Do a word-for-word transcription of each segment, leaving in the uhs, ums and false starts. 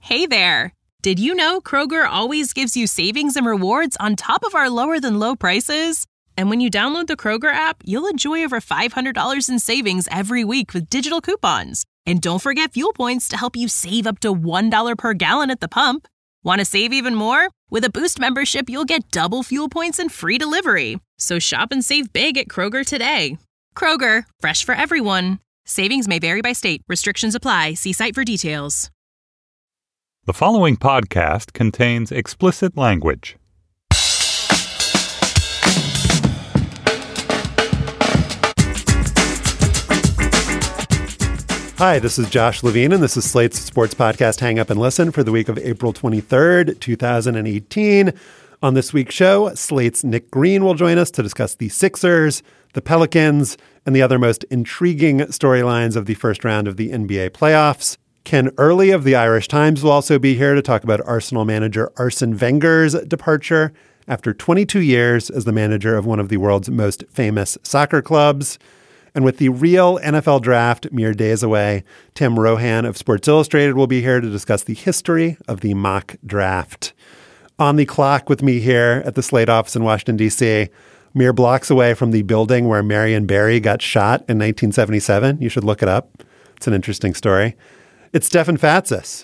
Hey there! Did you know Kroger always gives you savings and rewards on top of our lower-than-low prices? And when you download the Kroger app, you'll enjoy over five hundred dollars in savings every week with digital coupons. And don't forget fuel points to help you save up to one dollar per gallon at the pump. Want to save even more? With a Boost membership, you'll get double fuel points and free delivery. So shop and save big at Kroger today. Kroger, fresh for everyone. Savings may vary by state. Restrictions apply. See site for details. The following podcast contains explicit language. Hi, this is Josh Levine, and this is Slate's sports podcast Hang Up and Listen for the week of April twenty-third, twenty eighteen. On this week's show, Slate's Nick Green will join us to discuss the Sixers, the Pelicans, and the other most intriguing storylines of the first round of the N B A playoffs. Ken Early of the Irish Times will also be here to talk about Arsenal manager Arsene Wenger's departure after twenty-two years as the manager of one of the world's most famous soccer clubs. And with the real N F L draft mere days away, Tim Rohan of Sports Illustrated will be here to discuss the history of the mock draft. On the clock with me here at the Slate office in Washington, D C, mere blocks away from the building where Marion Barry got shot in nineteen seventy-seven. You should look it up. It's an interesting story. It's Stefan Fatsis,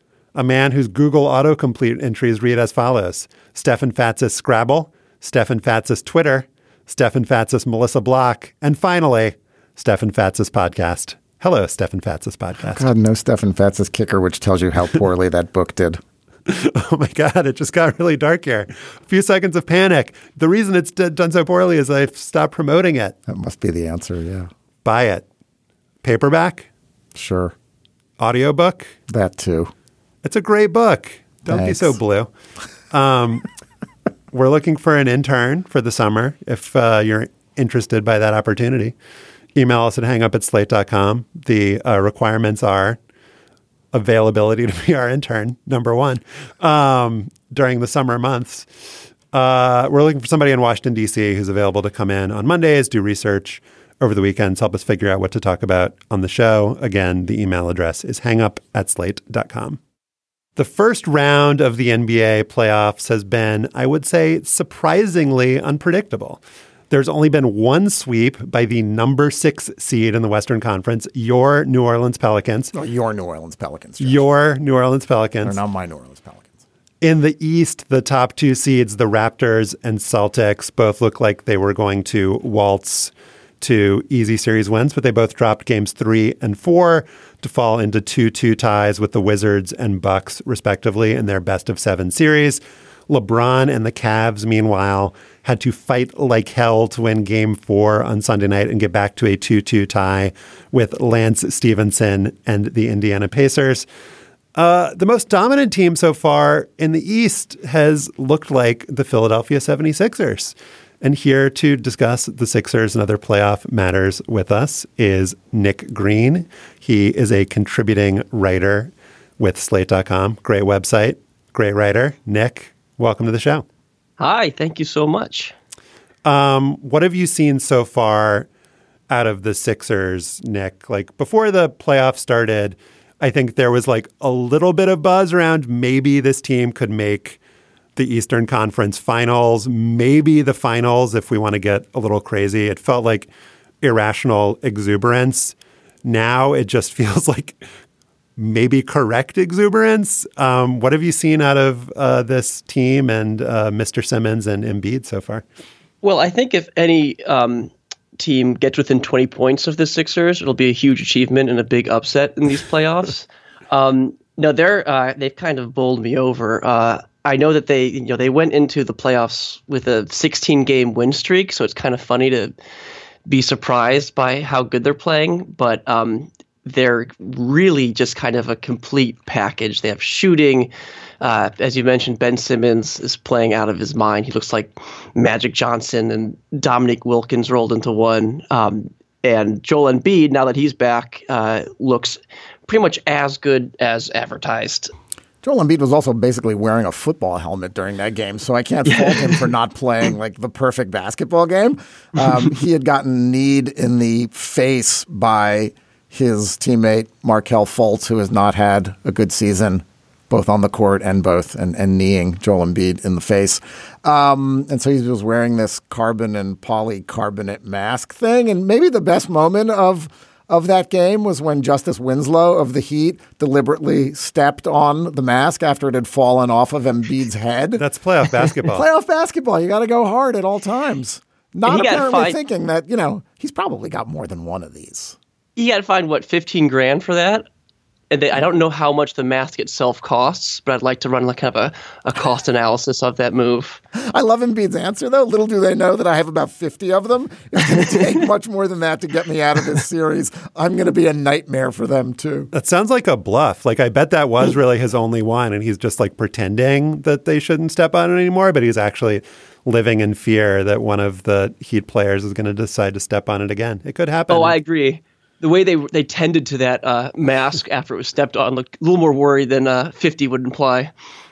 a man whose Google autocomplete entries read as follows: Stefan Fatsis Scrabble, Stefan Fatsis Twitter, Stefan Fatsis Melissa Block, and finally, Stefan Fatsis Podcast. Hello, Stefan Fatsis Podcast. God, no Stefan Fatsis kicker, which tells you how poorly that book did. Oh my God, it just got really dark here. A few seconds of panic. The reason it's d- done so poorly is I've stopped promoting it. That must be the answer, yeah. Buy it. Paperback? Sure. Audiobook? That too. It's a great book. Don't Thanks. be so blue. Um, we're looking for an intern for the summer. If uh, you're interested by that opportunity, email us at hangup at slate dot com. The uh, requirements are availability to be our intern, number one, um, during the summer months. Uh, we're looking for somebody in Washington, D C who's available to come in on Mondays, do research over the weekends, help us figure out what to talk about on the show. Again, the email address is hangup at slate dot com. The first round of the N B A playoffs has been, I would say, surprisingly unpredictable. There's only been one sweep by the number six seed in the Western Conference, your New Orleans Pelicans. Oh, your New Orleans Pelicans. Josh. Your New Orleans Pelicans. They're not my New Orleans Pelicans. In the East, the top two seeds, the Raptors and Celtics, both look like they were going to waltz to easy series wins, but they both dropped games three and four to fall into two two ties with the Wizards and Bucks, respectively, in their best of seven series. LeBron and the Cavs, meanwhile, had to fight like hell to win game four on Sunday night and get back to a two two tie with Lance Stevenson and the Indiana Pacers. Uh, the most dominant team so far in the East has looked like the Philadelphia seventy-sixers. And here to discuss the Sixers and other playoff matters with us is Nick Green. He is a contributing writer with slate dot com. Great website, great writer. Nick, welcome to the show. Hi, thank you so much. Um, what have you seen so far out of the Sixers, Nick? Like before the playoffs started, I think there was like a little bit of buzz around maybe this team could make the Eastern Conference Finals, maybe the finals if we want to get a little crazy. It felt like irrational exuberance. Now it just feels like maybe correct exuberance. Um, what have you seen out of uh, this team and uh, Mister Simmons and Embiid so far? Well, I think if any um, team gets within twenty points of the Sixers, it'll be a huge achievement and a big upset in these playoffs. um, no, they're uh, they've kind of bowled me over. Uh, I know that they, you know, they went into the playoffs with a sixteen game win streak, so it's kind of funny to be surprised by how good they're playing. But um, they're really just kind of a complete package. They have shooting. Uh, as you mentioned, Ben Simmons is playing out of his mind. He looks like Magic Johnson and Dominique Wilkins rolled into one. Um, and Joel Embiid, now that he's back, uh, looks pretty much as good as advertised. Joel Embiid was also basically wearing a football helmet during that game, so I can't fault him for not playing like the perfect basketball game. Um, he had gotten kneed in the face by his teammate Markelle Fultz, who has not had a good season both on the court and both and, and kneeing Joel Embiid in the face. Um, and so he was wearing this carbon and polycarbonate mask thing. And maybe the best moment of of that game was when Justice Winslow of the Heat deliberately stepped on the mask after it had fallen off of Embiid's head. That's playoff basketball. Playoff basketball. You got to go hard at all times. Not apparently find, thinking that, you know, he's probably got more than one of these. You got to find, what, fifteen grand for that? And they, I don't know how much the mask itself costs, but I'd like to run like kind of a, a cost analysis of that move. I love Embiid's answer, though. Little do they know that I have about fifty of them. It's going to take much more than that to get me out of this series. I'm going to be a nightmare for them, too. That sounds like a bluff. Like, I bet that was really his only one, and he's just like pretending that they shouldn't step on it anymore, but he's actually living in fear that one of the Heat players is going to decide to step on it again. It could happen. Oh, I agree. The way they they tended to that uh, mask after it was stepped on looked a little more worried than uh, fifty would imply.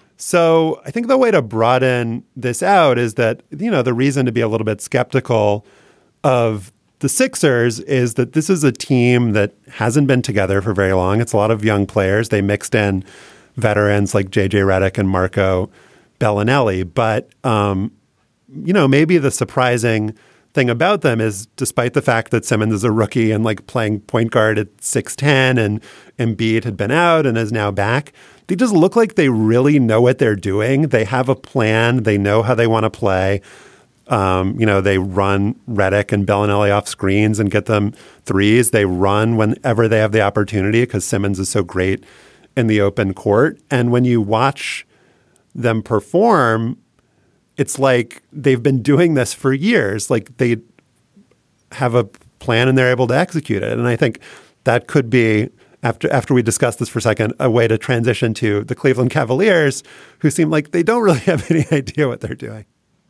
So I think the way to broaden this out is that, you know, the reason to be a little bit skeptical of the Sixers is that this is a team that hasn't been together for very long. It's a lot of young players. They mixed in veterans like J J Redick and Marco Bellinelli. But, um, you know, maybe the surprising thing about them is, despite the fact that Simmons is a rookie and like playing point guard at six ten and Embiid had been out and is now back, they just look like they really know what they're doing. They have a plan. They know how they want to play. Um, you know, they run Redick and Bellinelli off screens and get them threes. They run whenever they have the opportunity because Simmons is so great in the open court. And when you watch them perform, it's like they've been doing this for years. Like, they have a plan and they're able to execute it. And I think that could be, after after we discuss this for a second, a way to transition to the Cleveland Cavaliers, who seem like they don't really have any idea what they're doing.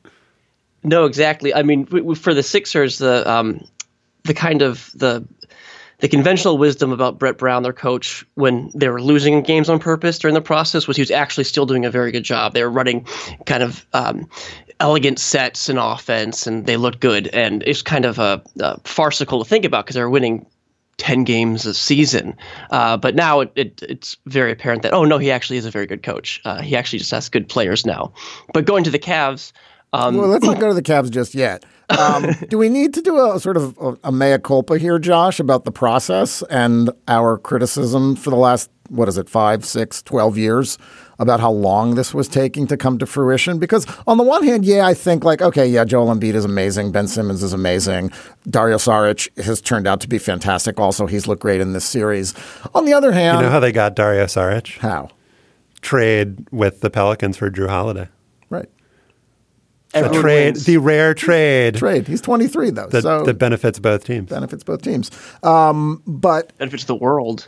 No, exactly. I mean, w- w- for the Sixers, the um, the kind of the the conventional wisdom about Brett Brown, their coach, when they were losing games on purpose during the process, was he was actually still doing a very good job. They were running kind of um, elegant sets in offense, and they looked good. And it's kind of a, a farcical to think about because they were winning ten games a season. Uh, but now it, it, it's very apparent that, oh, no, he actually is a very good coach. Uh, he actually just has good players now. But going to the Cavs. Um, well, let's not go to the Cavs just yet. Um, do we need to do a sort of a, a mea culpa here, Josh, about the process and our criticism for the last, what is it, five, six, twelve years about how long this was taking to come to fruition? Because on the one hand, yeah, I think like, okay, yeah, Joel Embiid is amazing. Ben Simmons is amazing. Dario Saric has turned out to be fantastic. Also, he's looked great in this series. On the other hand. You know how they got Dario Saric? How? Trade with the Pelicans for Drew Holiday. Right. The trade, the rare trade. Trade. He's twenty-three, though. That, so that benefits both teams. Benefits both teams. Um, but benefits the world.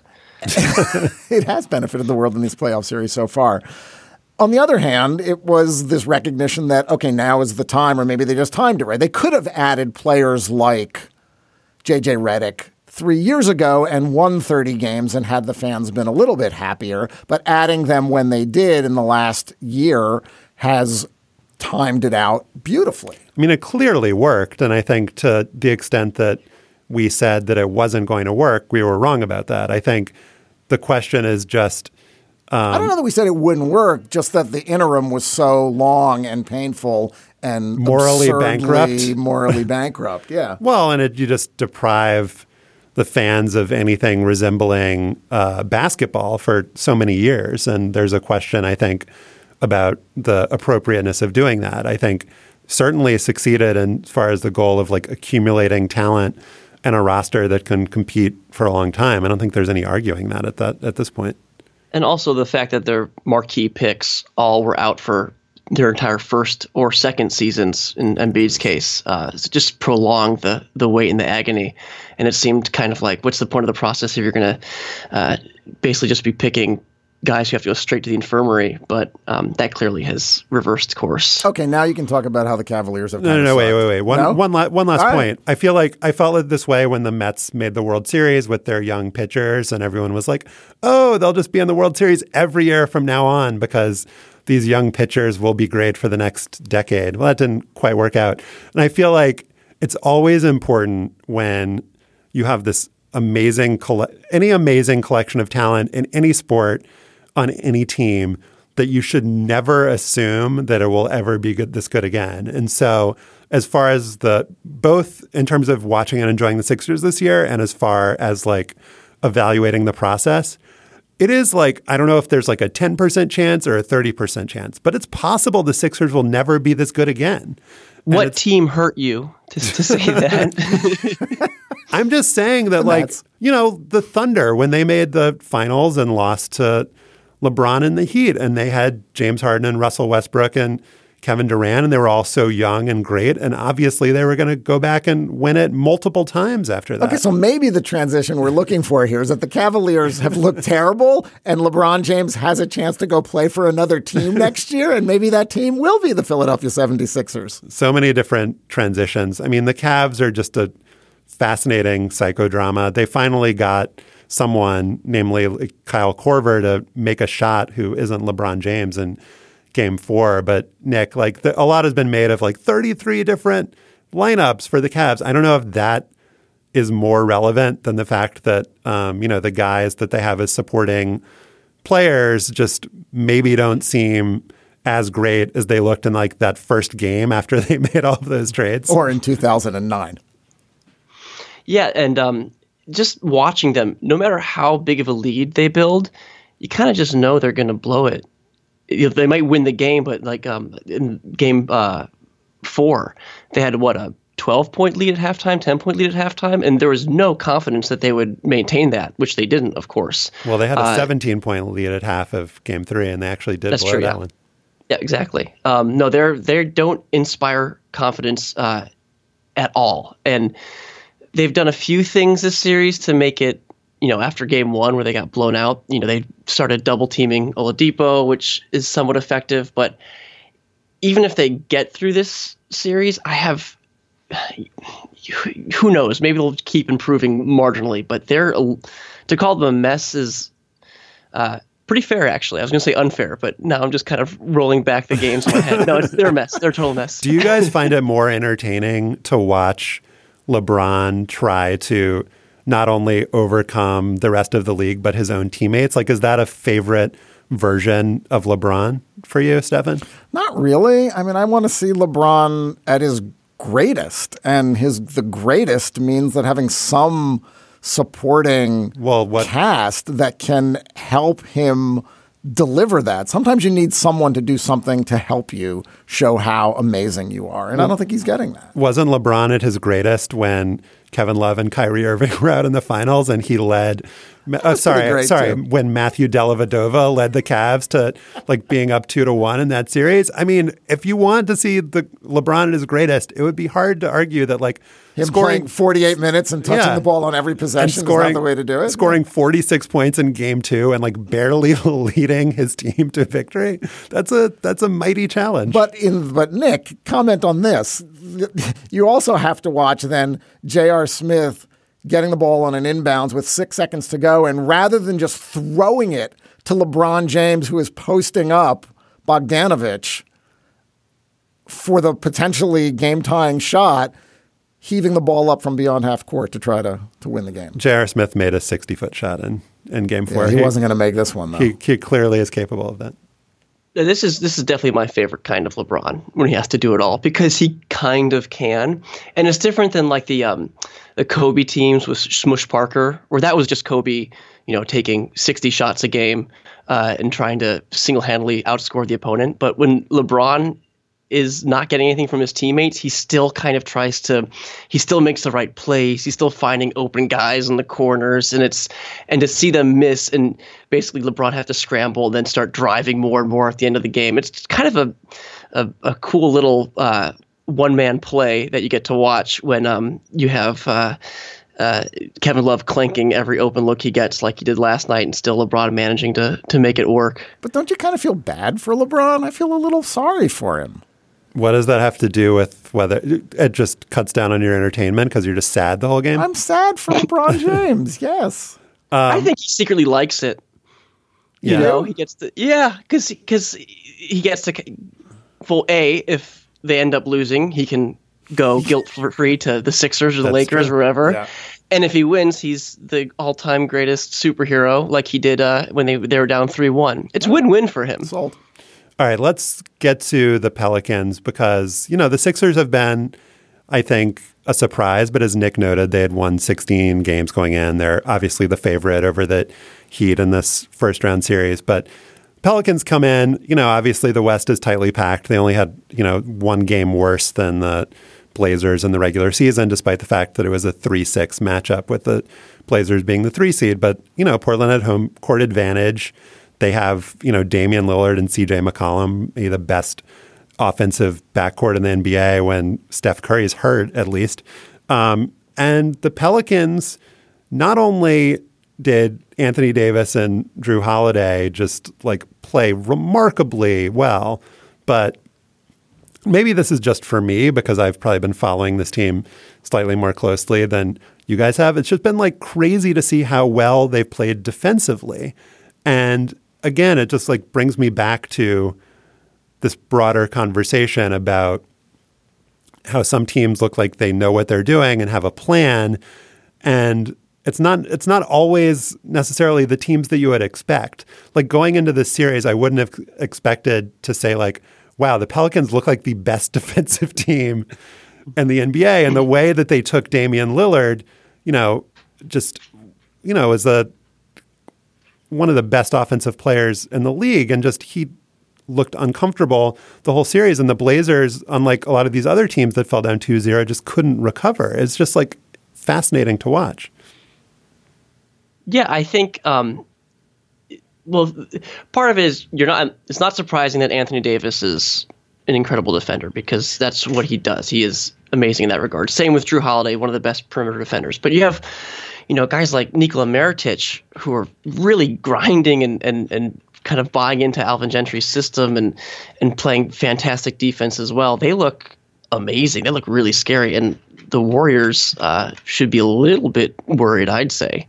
It has benefited the world in this playoff series so far. On the other hand, it was this recognition that, okay, now is the time, or maybe they just timed it right. They could have added players like J J Redick three years ago and won thirty games and had the fans been a little bit happier. But adding them when they did in the last year has timed it out beautifully. I mean, it clearly worked. And I think to the extent that we said that it wasn't going to work, we were wrong about that. I think the question is just... Um, I don't know that we said it wouldn't work, just that the interim was so long and painful and morally bankrupt. Morally bankrupt, yeah. Well, and it, you just deprive the fans of anything resembling uh, basketball for so many years. And there's a question, I think, about the appropriateness of doing that. I think certainly succeeded in as far as the goal of like accumulating talent and a roster that can compete for a long time. I don't think there's any arguing that at that at this point. And also the fact that their marquee picks all were out for their entire first or second seasons in Embiid's case. Uh, it's just prolonged the the wait and the agony. And it seemed kind of like, what's the point of the process if you're going to uh, basically just be picking guys who have to go straight to the infirmary, but um, that clearly has reversed course. Okay, now you can talk about how the Cavaliers have. No, no, no, wait, wait, wait. One, no? one, la- one last All point. Right. I feel like I felt it this way when the Mets made the World Series with their young pitchers, and everyone was like, "Oh, they'll just be in the World Series every year from now on because these young pitchers will be great for the next decade." Well, that didn't quite work out, and I feel like it's always important when you have this amazing, coll- any amazing collection of talent in any sport. on any team that you should never assume that it will ever be good, this good again. And so as far as the, both in terms of watching and enjoying the Sixers this year and as far as like evaluating the process, it is like, I don't know if there's like a ten percent chance or a thirty percent chance, but it's possible the Sixers will never be this good again. And what team hurt you to, to say that? I'm just saying that, like, you know, the Thunder, when they made the finals and lost to LeBron and the Heat, and they had James Harden and Russell Westbrook and Kevin Durant, and they were all so young and great. And obviously they were going to go back and win it multiple times after that. Okay, so maybe the transition we're looking for here is that the Cavaliers have looked terrible and LeBron James has a chance to go play for another team next year, and maybe that team will be the Philadelphia seventy-sixers. So many different transitions. I mean, the Cavs are just a fascinating psychodrama. They finally got someone, namely Kyle Korver, to make a shot who isn't LeBron James in game four. But Nick, like the, a lot has been made of like thirty-three different lineups for the Cavs. I don't know if that is more relevant than the fact that, um, you know, the guys that they have as supporting players just maybe don't seem as great as they looked in like that first game after they made all of those trades. Or in two thousand nine. Yeah, and um, just watching them, no matter how big of a lead they build, you kind of just know they're going to blow it. You know, they might win the game, but like um, in game uh, four, they had, what, a twelve-point lead at halftime, ten-point lead at halftime, and there was no confidence that they would maintain that, which they didn't, of course. Well, they had a uh, seventeen-point lead at half of game three, and they actually did that's blow true, that yeah. one. Yeah, exactly. Um, no, they're they don't inspire confidence uh, at all, and they've done a few things this series to make it, you know, after game one where they got blown out, you know, they started double teaming Oladipo, which is somewhat effective. But even if they get through this series, I have, who knows, maybe they'll keep improving marginally, but they're, to call them a mess is uh, pretty fair, actually. I was going to say unfair, but now I'm just kind of rolling back the games in my head. No, it's, they're a mess. They're a total mess. Do you guys find it more entertaining to watch LeBron try to not only overcome the rest of the league, but his own teammates? Like, is that a favorite version of LeBron for you, Stefan? Not really. I mean, I want to see LeBron at his greatest, and his the greatest means that having some supporting well, what, cast that can help him deliver that. Sometimes you need someone to do something to help you show how amazing you are. And I don't think he's getting that. Wasn't LeBron at his greatest when Kevin Love and Kyrie Irving were out in the finals and he led oh, sorry, sorry, too. when Matthew Dellavedova led the Cavs to like being up two to one in that series? I mean, if you want to see the LeBron at his greatest, it would be hard to argue that like him scoring playing forty-eight minutes and touching yeah, the ball on every possession scoring, is not the way to do it. Scoring forty-six points in game two and like barely leading his team to victory. That's a that's a mighty challenge. But in but Nick, comment on this. You also have to watch then J R. Smith getting the ball on an inbounds with six seconds to go, and rather than just throwing it to LeBron James, who is posting up Bogdanovich for the potentially game-tying shot, heaving the ball up from beyond half court to try to, to win the game. J R. Smith made a sixty-foot shot in, in game four. Yeah, he, he wasn't going to make this one, though. He, he clearly is capable of that. This is this is definitely my favorite kind of LeBron when he has to do it all, because he kind of can, and it's different than like the um, the Kobe teams with Smush Parker, where that was just Kobe, you know, taking sixty shots a game uh, and trying to single-handedly outscore the opponent. But when LeBron is not getting anything from his teammates, he still kind of tries to, he still makes the right plays. He's still finding open guys in the corners, and it's, and to see them miss and basically LeBron have to scramble and then start driving more and more at the end of the game. It's kind of a, a, a cool little uh, one man play that you get to watch when um, you have uh, uh, Kevin Love clanking every open look he gets like he did last night, and still LeBron managing to, to make it work. But don't you kind of feel bad for LeBron? I feel a little sorry for him. What does that have to do with whether it just cuts down on your entertainment because you're just sad the whole game? I'm sad for LeBron James. Yes. Um, I think he secretly likes it. You yeah. know, he gets to, yeah, because because he gets to, well, A, if they end up losing, he can go guilt free to the Sixers or the That's Lakers true. or wherever. Yeah. And if he wins, he's the all-time greatest superhero, like he did uh, when they they were down three one. It's win-win for him. Sold. All right, let's get to the Pelicans because, you know, the Sixers have been, I think, a surprise. But as Nick noted, they had won sixteen games going in. They're obviously the favorite over the Heat in this first-round series. But Pelicans come in, you know, obviously the West is tightly packed. They only had, you know, one game worse than the Blazers in the regular season, despite the fact that it was a three six matchup with the Blazers being the three seed. But, you know, Portland had home court advantage. They have, you know, Damian Lillard and C J McCollum, maybe the best offensive backcourt in the N B A when Steph Curry's hurt, at least. Um, and the Pelicans, not only did Anthony Davis and Drew Holiday just like play remarkably well, but maybe this is just for me because I've probably been following this team slightly more closely than you guys have. It's just been like crazy to see how well they've played defensively. And again, it just like brings me back to this broader conversation about how some teams look like they know what they're doing and have a plan. And it's not it's not always necessarily the teams that you would expect. Like going into this series, I wouldn't have expected to say like, wow, the Pelicans look like the best defensive team in the N B A. And the way that they took Damian Lillard, you know, just, you know, as a one of the best offensive players in the league. And just he looked uncomfortable the whole series. And the Blazers, unlike a lot of these other teams that fell down two zero, just couldn't recover. It's just like fascinating to watch. Yeah, I think, um, well, part of it is you're not, it's not surprising that Anthony Davis is an incredible defender because that's what he does. He is amazing in that regard. Same with Drew Holiday, one of the best perimeter defenders. But you have, you know, guys like Nikola Mirotic who are really grinding and, and, and kind of buying into Alvin Gentry's system and, and playing fantastic defense as well. They look amazing. They look really scary. And the Warriors uh, should be a little bit worried, I'd say.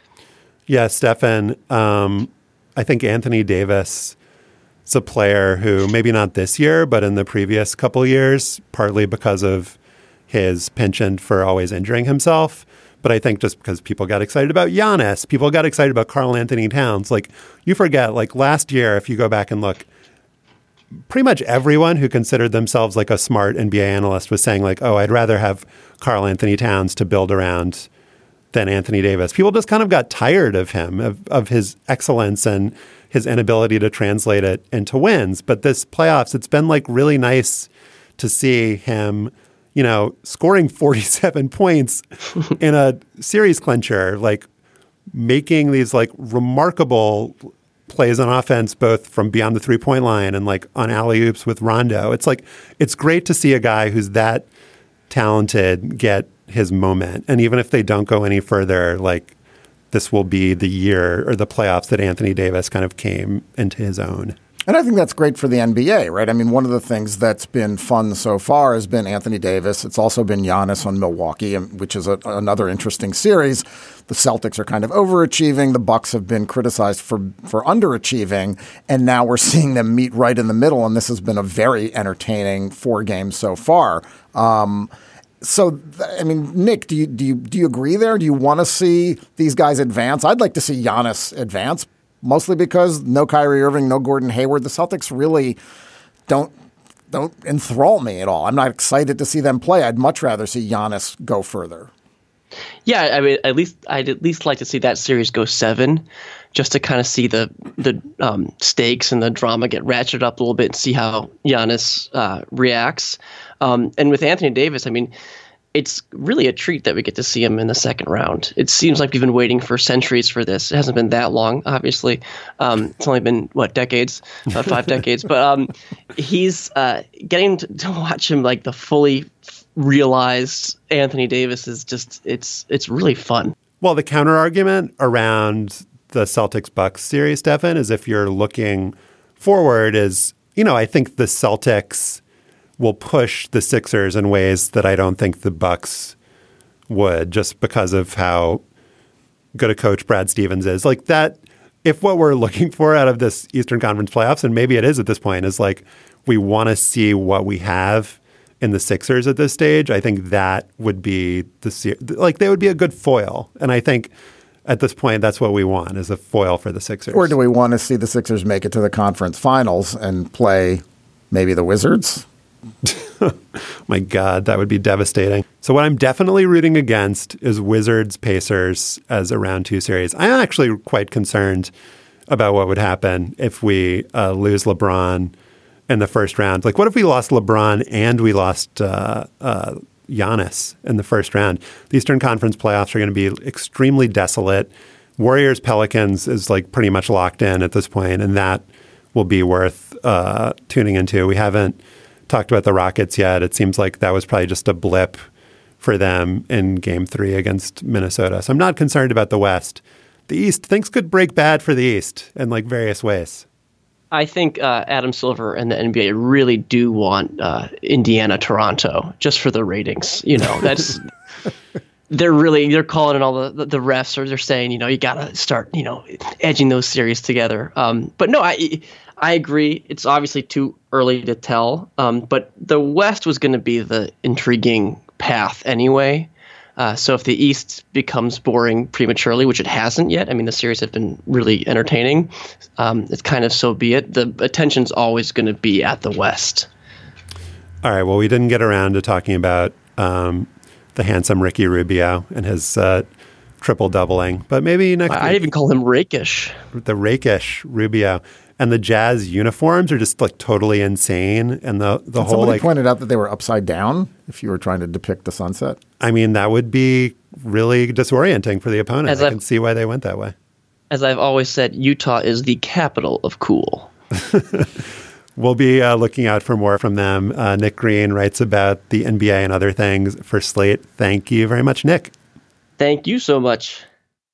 Yeah, Stefan, um, I think Anthony Davis is a player who maybe not this year, but in the previous couple years, partly because of his penchant for always injuring himself. But I think just because people got excited about Giannis, people got excited about Karl Anthony Towns. Like you forget, like last year, if you go back and look, pretty much everyone who considered themselves like a smart N B A analyst was saying like, oh, I'd rather have Karl Anthony Towns to build around than Anthony Davis. People just kind of got tired of him, of, of his excellence and his inability to translate it into wins. But this playoffs, it's been like really nice to see him, you know, scoring forty-seven points in a series clincher, like making these like remarkable plays on offense, both from beyond the three-point line and like on alley-oops with Rondo. It's like, it's great to see a guy who's that talented get his moment. And even if they don't go any further, like this will be the year or the playoffs that Anthony Davis kind of came into his own. And I think that's great for the N B A, right? I mean, one of the things that's been fun so far has been Anthony Davis. It's also been Giannis on Milwaukee, which is a, another interesting series. The Celtics are kind of overachieving. The Bucks have been criticized for, for underachieving. And now we're seeing them meet right in the middle. And this has been a very entertaining four games so far. Um, So, I mean, Nick, do you do you do you agree there? Do you want to see these guys advance? I'd like to see Giannis advance, mostly because no Kyrie Irving, no Gordon Hayward. The Celtics really don't don't enthrall me at all. I'm not excited to see them play. I'd much rather see Giannis go further. Yeah, I mean, at least I'd at least like to see that series go seven, just to kind of see the the um, stakes and the drama get ratcheted up a little bit and see how Giannis uh, reacts. Um, and with Anthony Davis, I mean, it's really a treat that we get to see him in the second round. It seems like we've been waiting for centuries for this. It hasn't been that long, obviously. Um, it's only been, what, decades, uh, five decades. But um, he's uh, getting to, to watch him like the fully realized Anthony Davis is just, it's it's really fun. Well, the counter argument around the Celtics-Bucks series, Stefan, is if you're looking forward is, you know, I think the Celtics will push the Sixers in ways that I don't think the Bucks would, just because of how good a coach Brad Stevens is. Like that, if what we're looking for out of this Eastern Conference playoffs, and maybe it is at this point, is like we want to see what we have in the Sixers at this stage, I think that would be the like they would be a good foil. And I think at this point, that's what we want is a foil for the Sixers. Or do we want to see the Sixers make it to the conference finals and play maybe the Wizards? My God, that would be devastating. So what I'm definitely rooting against is Wizards Pacers as a round two series. I'm actually quite concerned about what would happen if we uh, lose LeBron in the first round. Like, what if we lost LeBron and we lost uh, uh, Giannis in the first round? The Eastern Conference playoffs are going to be extremely desolate. Warriors Pelicans is like pretty much locked in at this point, and that will be worth uh, tuning into. We haven't talked about the Rockets yet. It seems like that was probably just a blip for them in game three against Minnesota. So I'm not concerned about the West. The East, things could break bad for the East in like various ways. I think uh, Adam Silver and the N B A really do want uh, Indiana, Toronto, just for the ratings. You know, that's they're really they're calling in all the, the the refs, or they're saying, you know, you got to start, you know, edging those series together. Um, but no, I I agree. It's obviously too early to tell. Um, but the West was going to be the intriguing path anyway. Uh, so if the East becomes boring prematurely, which it hasn't yet, I mean, the series have been really entertaining. Um, it's kind of so be it. The attention's always going to be at the West. All right. Well, we didn't get around to talking about um, the handsome Ricky Rubio and his uh, triple doubling, but maybe next I, week. I even call him rakish. The rakish Rubio. And the Jazz uniforms are just like totally insane. And the, the and whole somebody like pointed out that they were upside down if you were trying to depict the sunset. I mean, that would be really disorienting for the opponent. As I I've, can see why they went that way. As I've always said, Utah is the capital of cool. We'll be uh, looking out for more from them. Uh, Nick Green writes about the N B A and other things for Slate. Thank you very much, Nick. Thank you so much.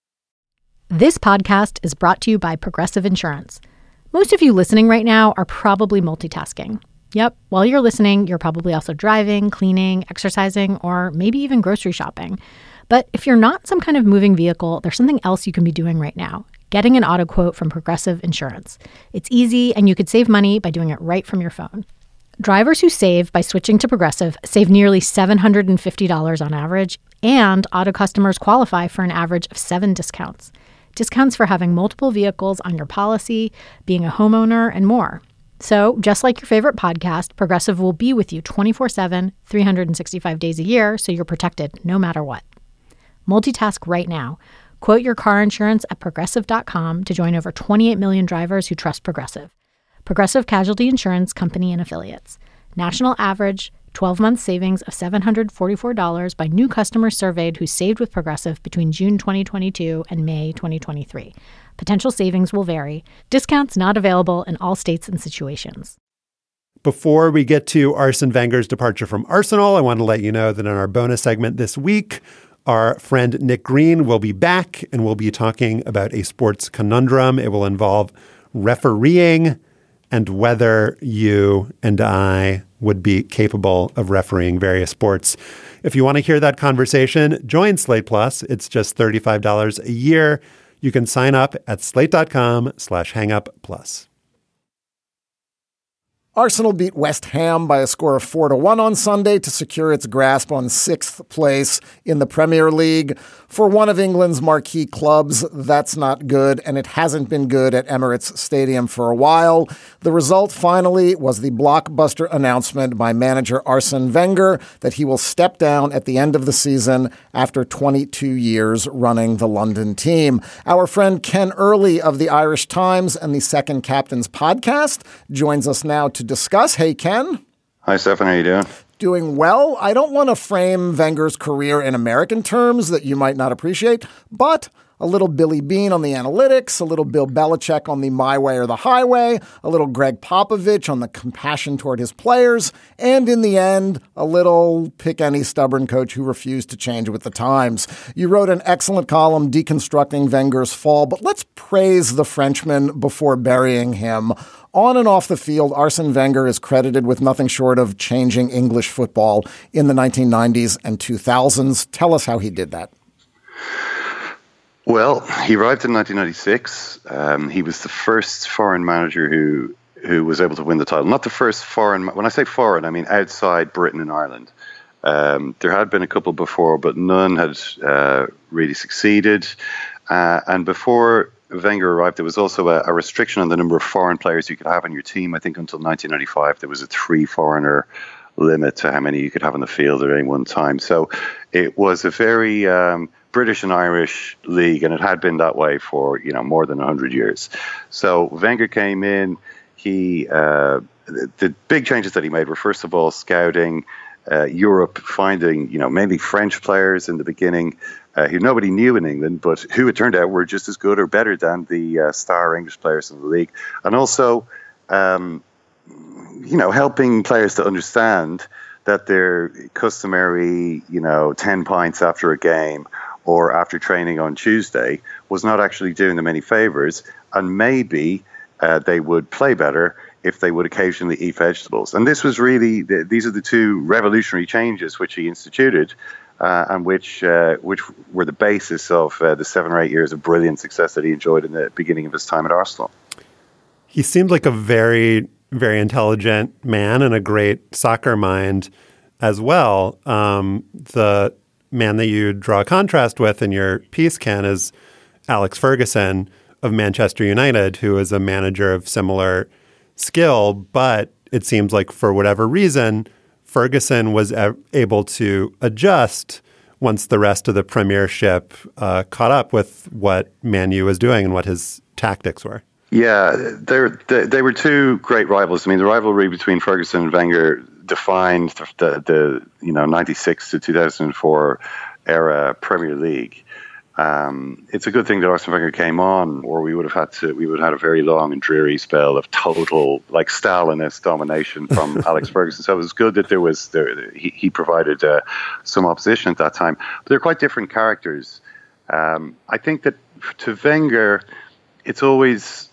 This podcast is brought to you by Progressive Insurance. Most of you listening right now are probably multitasking. Yep, while you're listening, you're probably also driving, cleaning, exercising, or maybe even grocery shopping. But if you're not some kind of moving vehicle, there's something else you can be doing right now. Getting an auto quote from Progressive Insurance. It's easy, and you could save money by doing it right from your phone. Drivers who save by switching to Progressive save nearly seven hundred fifty dollars on average, and auto customers qualify for an average of seven discounts. Discounts for having multiple vehicles on your policy, being a homeowner, and more. So, just like your favorite podcast, Progressive will be with you twenty-four seven, three hundred sixty-five days a year, so you're protected no matter what. Multitask right now. Quote your car insurance at Progressive dot com to join over twenty-eight million drivers who trust Progressive. Progressive Casualty Insurance Company and Affiliates. National average twelve-month savings of seven hundred forty-four dollars by new customers surveyed who saved with Progressive between June twenty twenty-two and May twenty twenty-three. Potential savings will vary. Discounts not available in all states and situations. Before we get to Arsene Wenger's departure from Arsenal, I want to let you know that in our bonus segment this week, our friend Nick Green will be back and we'll be talking about a sports conundrum. It will involve refereeing and whether you and I would be capable of refereeing various sports. If you want to hear that conversation, join Slate Plus. It's just thirty-five dollars a year. You can sign up at slate.com slash hangup plus. Arsenal beat West Ham by a score of four to one on Sunday to secure its grasp on sixth place in the Premier League. For one of England's marquee clubs, that's not good, and it hasn't been good at Emirates Stadium for a while. The result, finally, was the blockbuster announcement by manager Arsene Wenger that he will step down at the end of the season after twenty-two years running the London team. Our friend Ken Early of the Irish Times and the Second Captains podcast joins us now to discuss. Hey, Ken. Hi, Stefan. How you doing? Doing well. I don't want to frame Wenger's career in American terms that you might not appreciate, but a little Billy Beane on the analytics, a little Bill Belichick on the my way or the highway, a little Greg Popovich on the compassion toward his players, and in the end, a little pick any stubborn coach who refused to change with the times. You wrote an excellent column deconstructing Wenger's fall, but let's praise the Frenchman before burying him. On and off the field, Arsene Wenger is credited with nothing short of changing English football in the nineteen nineties and two thousands. Tell us how he did that. Well, he arrived in nineteen ninety-six. Um, he was the first foreign manager who who was able to win the title. Not the first foreign, when I say foreign, I mean outside Britain and Ireland. Um, there had been a couple before, but none had uh, really succeeded. Uh, and before Wenger arrived, there was also a, a restriction on the number of foreign players you could have on your team. I think until nineteen ninety-five, there was a three foreigner limit to how many you could have on the field at any one time. So it was a very um, British and Irish league, and it had been that way for, you know, more than one hundred years. So Wenger came in. He uh, the, the big changes that he made were, first of all, scouting uh, Europe, finding, you know, mainly French players in the beginning uh, who nobody knew in England, but who it turned out were just as good or better than the uh, star English players in the league. And also, um, you know, helping players to understand that their customary, you know, ten pints after a game or after training on Tuesday was not actually doing them any favors, and maybe uh, they would play better if they would occasionally eat vegetables. And this was really, the, these are the two revolutionary changes which he instituted, uh, and which uh, which were the basis of uh, the seven or eight years of brilliant success that he enjoyed in the beginning of his time at Arsenal. He seemed like a very, very intelligent man and a great soccer mind as well. Um, the man that you draw a contrast with in your piece, Ken, is Alex Ferguson of Manchester United, who is a manager of similar skill, but it seems like for whatever reason, Ferguson was a- able to adjust once the rest of the Premiership uh, caught up with what Man U was doing and what his tactics were. Yeah, they're, they they were two great rivals. I mean, the rivalry between Ferguson and Wenger defined the, the, the you know ninety-six to two thousand four era Premier League. Um, it's a good thing that Arsene Wenger came on, or we would have had to we would have had a very long and dreary spell of total, like, Stalinist domination from Alex Ferguson. So it was good that there was there, he, he provided uh, some opposition at that time. But they're quite different characters. Um, I think that to Wenger, it's always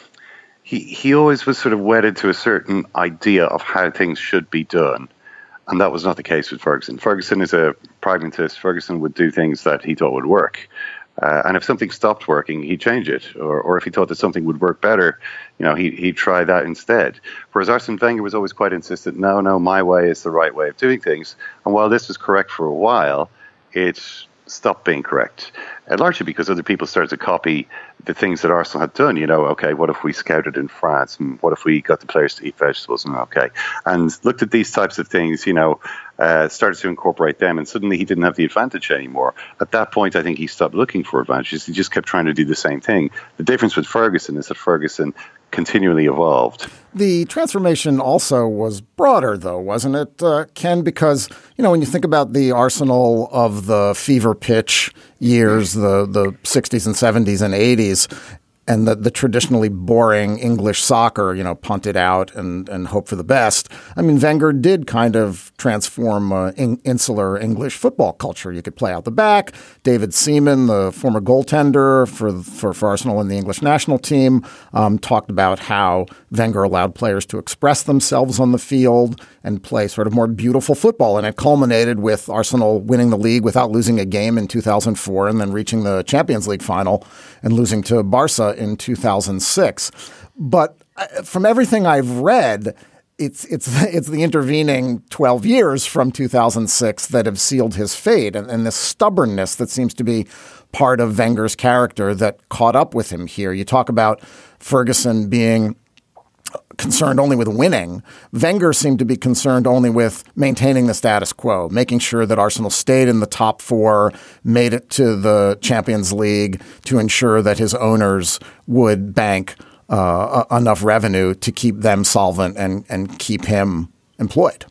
he he always was sort of wedded to a certain idea of how things should be done. And that was not the case with Ferguson. Ferguson is a pragmatist. Ferguson would do things that he thought would work. Uh, and if something stopped working, he'd change it. Or, or if he thought that something would work better, you know, he, he'd try that instead. Whereas Arsene Wenger was always quite insistent, no, no, my way is the right way of doing things. And while this was correct for a while, it stopped being correct. Uh, largely because other people started to copy the things that Arsenal had done. You know, okay, what if we scouted in France? And what if we got the players to eat vegetables? And okay. And looked at these types of things, you know, uh, started to incorporate them. And suddenly he didn't have the advantage anymore. At that point, I think he stopped looking for advantages. He just kept trying to do the same thing. The difference with Ferguson is that Ferguson continually evolved. The transformation also was broader, though, wasn't it, uh, Ken? Because, you know, when you think about the Arsenal of the fever pitch years, the, the sixties and seventies and eighties, and the, the traditionally boring English soccer, you know, punt it out and, and hope for the best. I mean, Wenger did kind of transform uh, in, insular English football culture. You could play out the back. David Seaman, the former goaltender for for, for Arsenal and the English national team, um, talked about how Wenger allowed players to express themselves on the field and play sort of more beautiful football. And it culminated with Arsenal winning the league without losing a game in two thousand four and then reaching the Champions League final and losing to Barca in two thousand six. But from everything I've read, it's it's it's the intervening twelve years from two thousand six that have sealed his fate, and, and this stubbornness that seems to be part of Wenger's character that caught up with him here. You talk about Ferguson being concerned only with winning. Wenger seemed to be concerned only with maintaining the status quo, making sure that Arsenal stayed in the top four, made it to the Champions League to ensure that his owners would bank uh, enough revenue to keep them solvent and, and keep him employed.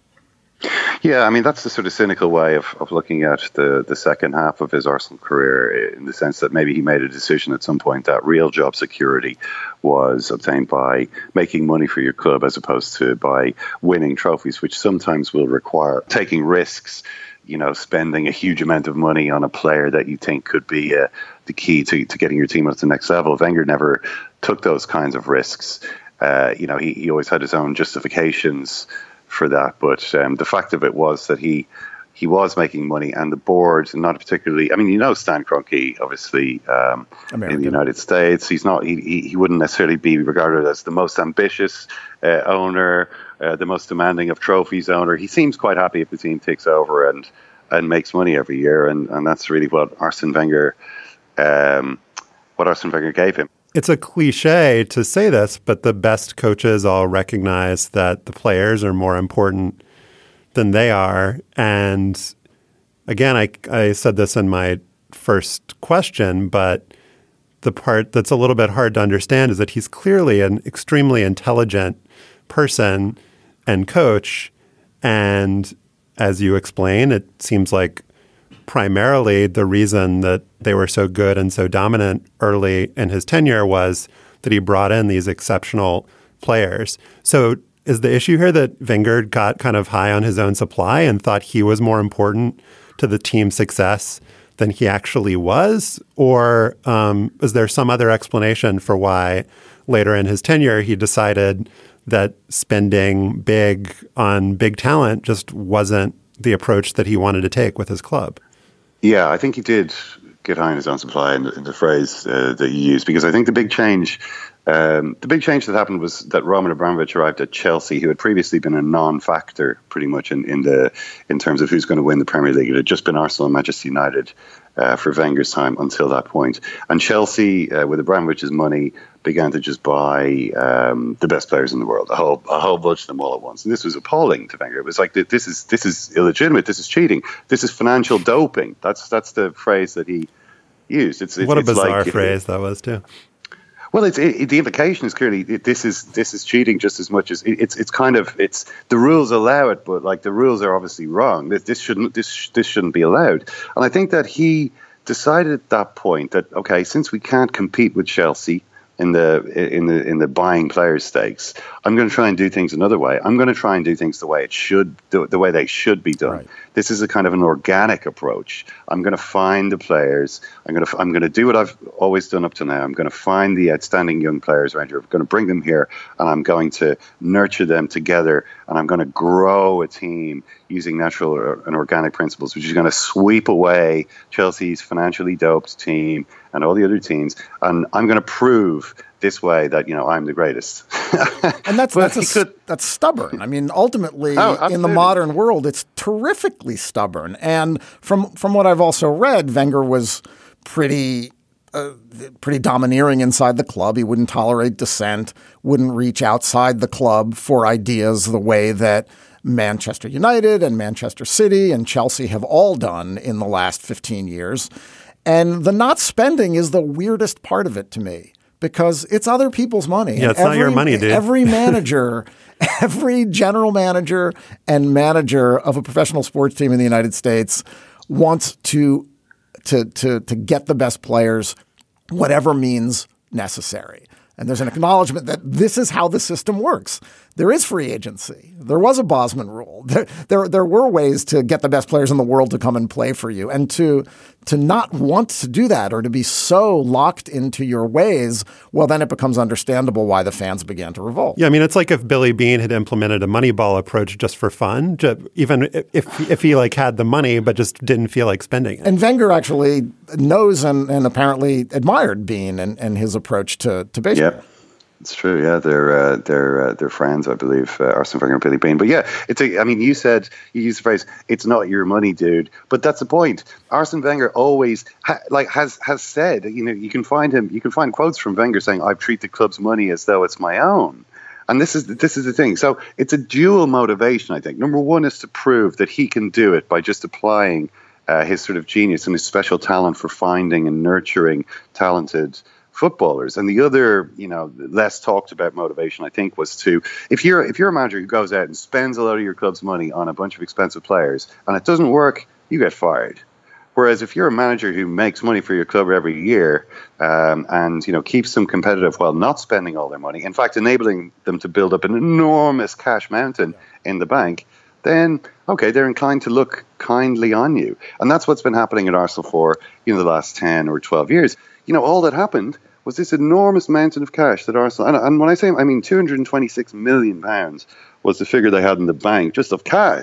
Yeah, I mean, that's the sort of cynical way of, of looking at the, the second half of his Arsenal career, in the sense that maybe he made a decision at some point that real job security was obtained by making money for your club as opposed to by winning trophies, which sometimes will require taking risks, you know, spending a huge amount of money on a player that you think could be uh, the key to, to getting your team up to the next level. Wenger never took those kinds of risks. Uh, you know, he, he always had his own justifications for that, but um, the fact of it was that he he was making money, and the board, not particularly. I mean, you know, Stan Kroenke, obviously, um, in the United States, he's not. He, he he wouldn't necessarily be regarded as the most ambitious uh, owner, uh, the most demanding of trophies owner. He seems quite happy if the team takes over and and makes money every year, and and that's really what Arsene Wenger, um, what Arsene Wenger gave him. It's a cliche to say this, but the best coaches all recognize that the players are more important than they are. And again, I, I said this in my first question, but the part that's a little bit hard to understand is that he's clearly an extremely intelligent person and coach. And as you explain, it seems like primarily the reason that they were so good and so dominant early in his tenure was that he brought in these exceptional players. So is the issue here that Wenger got kind of high on his own supply and thought he was more important to the team's success than he actually was? Or um, is there some other explanation for why later in his tenure he decided that spending big on big talent just wasn't the approach that he wanted to take with his club? Yeah, I think he did get high on his own supply in the, in the phrase uh, that you used, because I think the big change Um, the big change that happened was that Roman Abramovich arrived at Chelsea, who had previously been a non-factor pretty much in, in the in terms of who's going to win the Premier League. It had just been Arsenal and Manchester United uh, for Wenger's time until that point. And Chelsea, uh, with Abramovich's money, began to just buy um, the best players in the world, a whole a whole bunch of them all at once. And this was appalling to Wenger. It was like, this is this is illegitimate. This is cheating. This is financial doping. That's that's the phrase that he used. It's, it's what a it's bizarre like, phrase that was too. Well, it's it, the implication is clearly it, this is this is cheating just as much as it, it's it's kind of it's the rules allow it, but like the rules are obviously wrong. This, this shouldn't this this shouldn't be allowed. And I think that he decided at that point that okay, since we can't compete with Chelsea in the in the in the buying player stakes, I'm going to try and do things another way. I'm going to try and do things the way it should, the, the way they should be done. Right. This is a kind of an organic approach. I'm going to find the players. I'm going to I'm going to do what I've always done up to now. I'm going to find the outstanding young players around here. I'm going to bring them here, and I'm going to nurture them together, and I'm going to grow a team using natural and organic principles, which is going to sweep away Chelsea's financially doped team and all the other teams. And I'm going to prove this way that, you know, I'm the greatest. And that's that's, a, could, that's stubborn. I mean, ultimately, oh, in the modern world, it's terrifically stubborn. And from from what I've also read, Wenger was pretty uh, pretty domineering inside the club. He wouldn't tolerate dissent, wouldn't reach outside the club for ideas the way that Manchester United and Manchester City and Chelsea have all done in the last fifteen years. And the not spending is the weirdest part of it to me, because it's other people's money. Yeah, it's every, not your money, dude. Every manager, every general manager and manager of a professional sports team in the United States wants to to to to get the best players, whatever means necessary. And there's an acknowledgement that this is how the system works. There is free agency. There was a Bosman rule. There, there, there were ways to get the best players in the world to come and play for you. And to to not want to do that, or to be so locked into your ways, well, then it becomes understandable why the fans began to revolt. Yeah, I mean, it's like if Billy Beane had implemented a Moneyball approach just for fun, just, even if if he like had the money but just didn't feel like spending it. And Wenger actually knows and, and apparently admired Beane and, and his approach to, to baseball. Yep. It's true, yeah. They're uh, they're uh, they're friends, I believe, uh, Arsene Wenger and Billy Beane. But yeah, it's a. I mean, you said you used the phrase "it's not your money, dude," but that's the point. Arsene Wenger always ha- like has has said. You know, you can find him. You can find quotes from Wenger saying, "I treat the club's money as though it's my own." And this is this is the thing. So it's a dual motivation, I think. Number one is to prove that he can do it by just applying uh, his sort of genius and his special talent for finding and nurturing talented footballers. And the other, you know, less talked about motivation, I think, was to, if you're if you're a manager who goes out and spends a lot of your club's money on a bunch of expensive players and it doesn't work, you get fired. Whereas if you're a manager who makes money for your club every year um, and, you know, keeps them competitive while not spending all their money, in fact, enabling them to build up an enormous cash mountain in the bank, then, okay, they're inclined to look kindly on you. And that's what's been happening at Arsenal for, you know, the last ten or twelve years. You know, all that happened was this enormous mountain of cash that Arsenal, and, and when I say, I mean two hundred twenty-six million pounds was the figure they had in the bank just of cash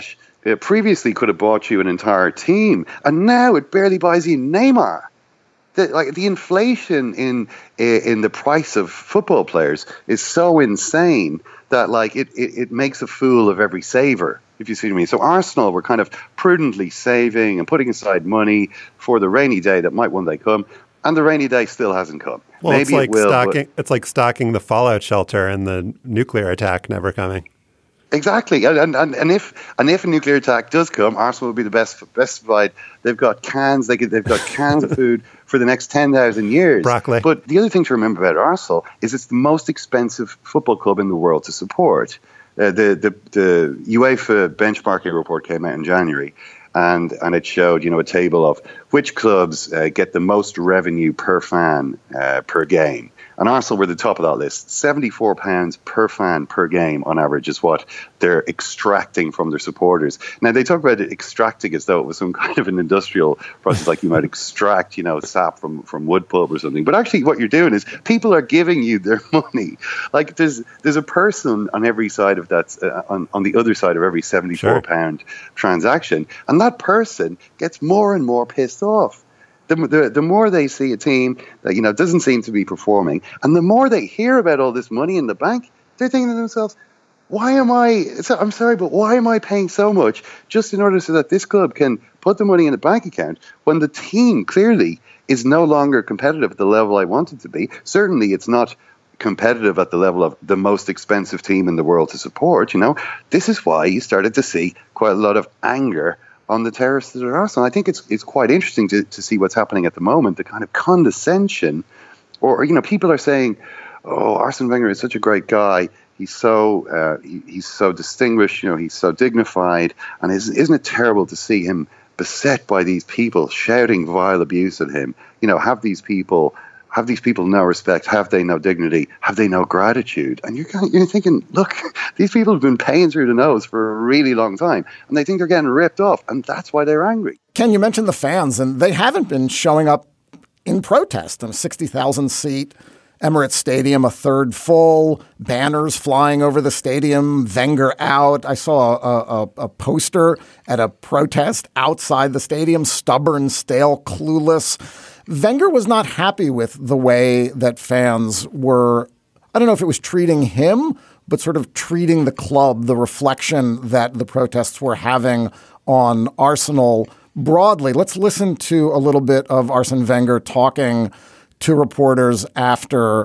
uh, previously could have bought you an entire team, and now it barely buys you Neymar. The, like the inflation in in the price of football players is so insane that like it, it, it makes a fool of every saver, if you see what I mean. So Arsenal were kind of prudently saving and putting aside money for the rainy day that might one day come, and the rainy day still hasn't come. Well, Maybe it's like it will, stocking. It's like stocking the fallout shelter and the nuclear attack never coming. Exactly, and, and and if and if a nuclear attack does come, Arsenal will be the best best supplied. They've got cans. They could, they've got cans of food for the next ten thousand years. Broccoli. But the other thing to remember about Arsenal is it's the most expensive football club in the world to support. Uh, the the the UEFA benchmarking report came out in January, and and it showed you know a table of which clubs uh, get the most revenue per fan uh, per game. And Arsenal were the top of that list. seventy-four pounds per fan per game on average is what they're extracting from their supporters. Now, they talk about it extracting as though it was some kind of an industrial process, like you might extract, you know, sap from, from wood pulp or something. But actually what you're doing is people are giving you their money. Like there's there's a person on every side of that, uh, on, on the other side of every seventy-four pound transaction. And that person gets more and more pissed off. The, the, the more they see a team that, you know, doesn't seem to be performing, and the more they hear about all this money in the bank, they're thinking to themselves, why am I, so, I'm sorry, but why am I paying so much just in order so that this club can put the money in a bank account when the team clearly is no longer competitive at the level I want it to be? Certainly it's not competitive at the level of the most expensive team in the world to support, you know. This is why you started to see quite a lot of anger on the terrorists at Arsenal. I think it's it's quite interesting to, to see what's happening at the moment, the kind of condescension, or, you know, people are saying, oh, Arsene Wenger is such a great guy. He's so uh, he, he's so distinguished, you know, he's so dignified. And isn't, isn't it terrible to see him beset by these people shouting vile abuse at him? You know, have these people Have these people no respect? Have they no dignity? Have they no gratitude? And you're kind of, you're thinking, look, these people have been paying through the nose for a really long time, and they think they're getting ripped off, and that's why they're angry. Ken, you mentioned the fans, and they haven't been showing up in protest. A sixty thousand seat Emirates Stadium, a third full, banners flying over the stadium, Wenger out. I saw a, a, a poster at a protest outside the stadium, stubborn, stale, clueless. Wenger was not happy with the way that fans were, I don't know if it was treating him, but sort of treating the club, the reflection that the protests were having on Arsenal broadly. Let's listen to a little bit of Arsene Wenger talking to reporters after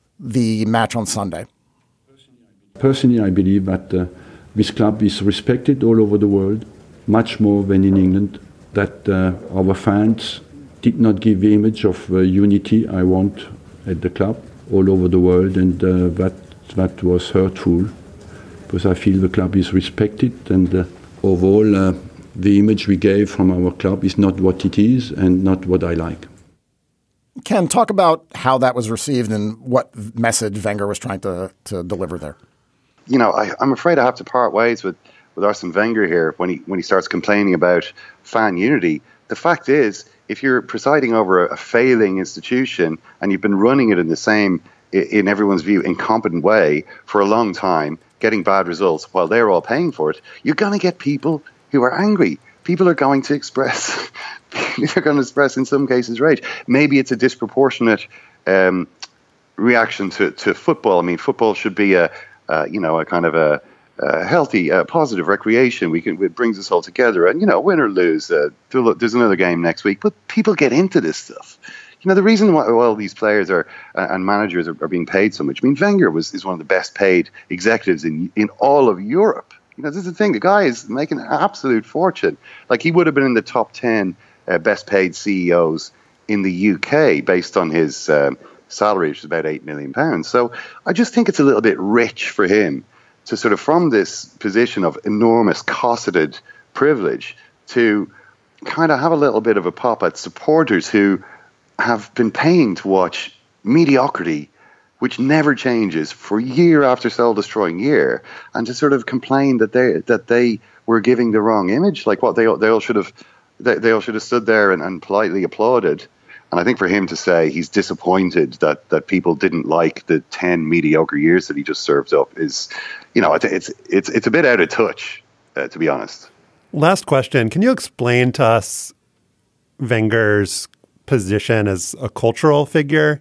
the match on Sunday. Personally, I believe that uh, this club is respected all over the world, much more than in England, that uh, our fans did not give the image of uh, unity I want at the club all over the world, and uh, that that was hurtful, because I feel the club is respected, and uh, overall uh, the image we gave from our club is not what it is and not what I like. Ken, talk about how that was received and what message Wenger was trying to, to deliver there. You know, I, I'm afraid I have to part ways with, with Arsene Wenger here when he when he starts complaining about fan unity. The fact is, if you're presiding over a, a failing institution and you've been running it in the same, in everyone's view, incompetent way for a long time, getting bad results while they're all paying for it, you're going to get people who are angry. People are going to express, they're going to express in some cases rage. Maybe it's a disproportionate um, reaction to, to football. I mean, football should be a, uh, you know, a kind of a, a healthy, uh, positive recreation. We can, it brings us all together, and, you know, win or lose, uh, there's another game next week. But people get into this stuff. You know, the reason why all these players are uh, and managers are, are being paid so much. I mean, Wenger was is one of the best paid executives in in all of Europe. You know, this is the thing. The guy is making an absolute fortune. Like, he would have been in the top ten uh, best paid C E Os in the U K based on his um, salary, which is about eight million pounds. So I just think it's a little bit rich for him to sort of, from this position of enormous cosseted privilege, to kind of have a little bit of a pop at supporters who have been paying to watch mediocrity, which never changes, for year after soul-destroying year, and to sort of complain that they that they were giving the wrong image. Like, what they they all should have they, they all should have stood there and, and politely applauded. And I think for him to say he's disappointed that that people didn't like the ten mediocre years that he just served up is, you know, it's it's it's a bit out of touch, uh, to be honest. Last question. Can you explain to us Wenger's position as a cultural figure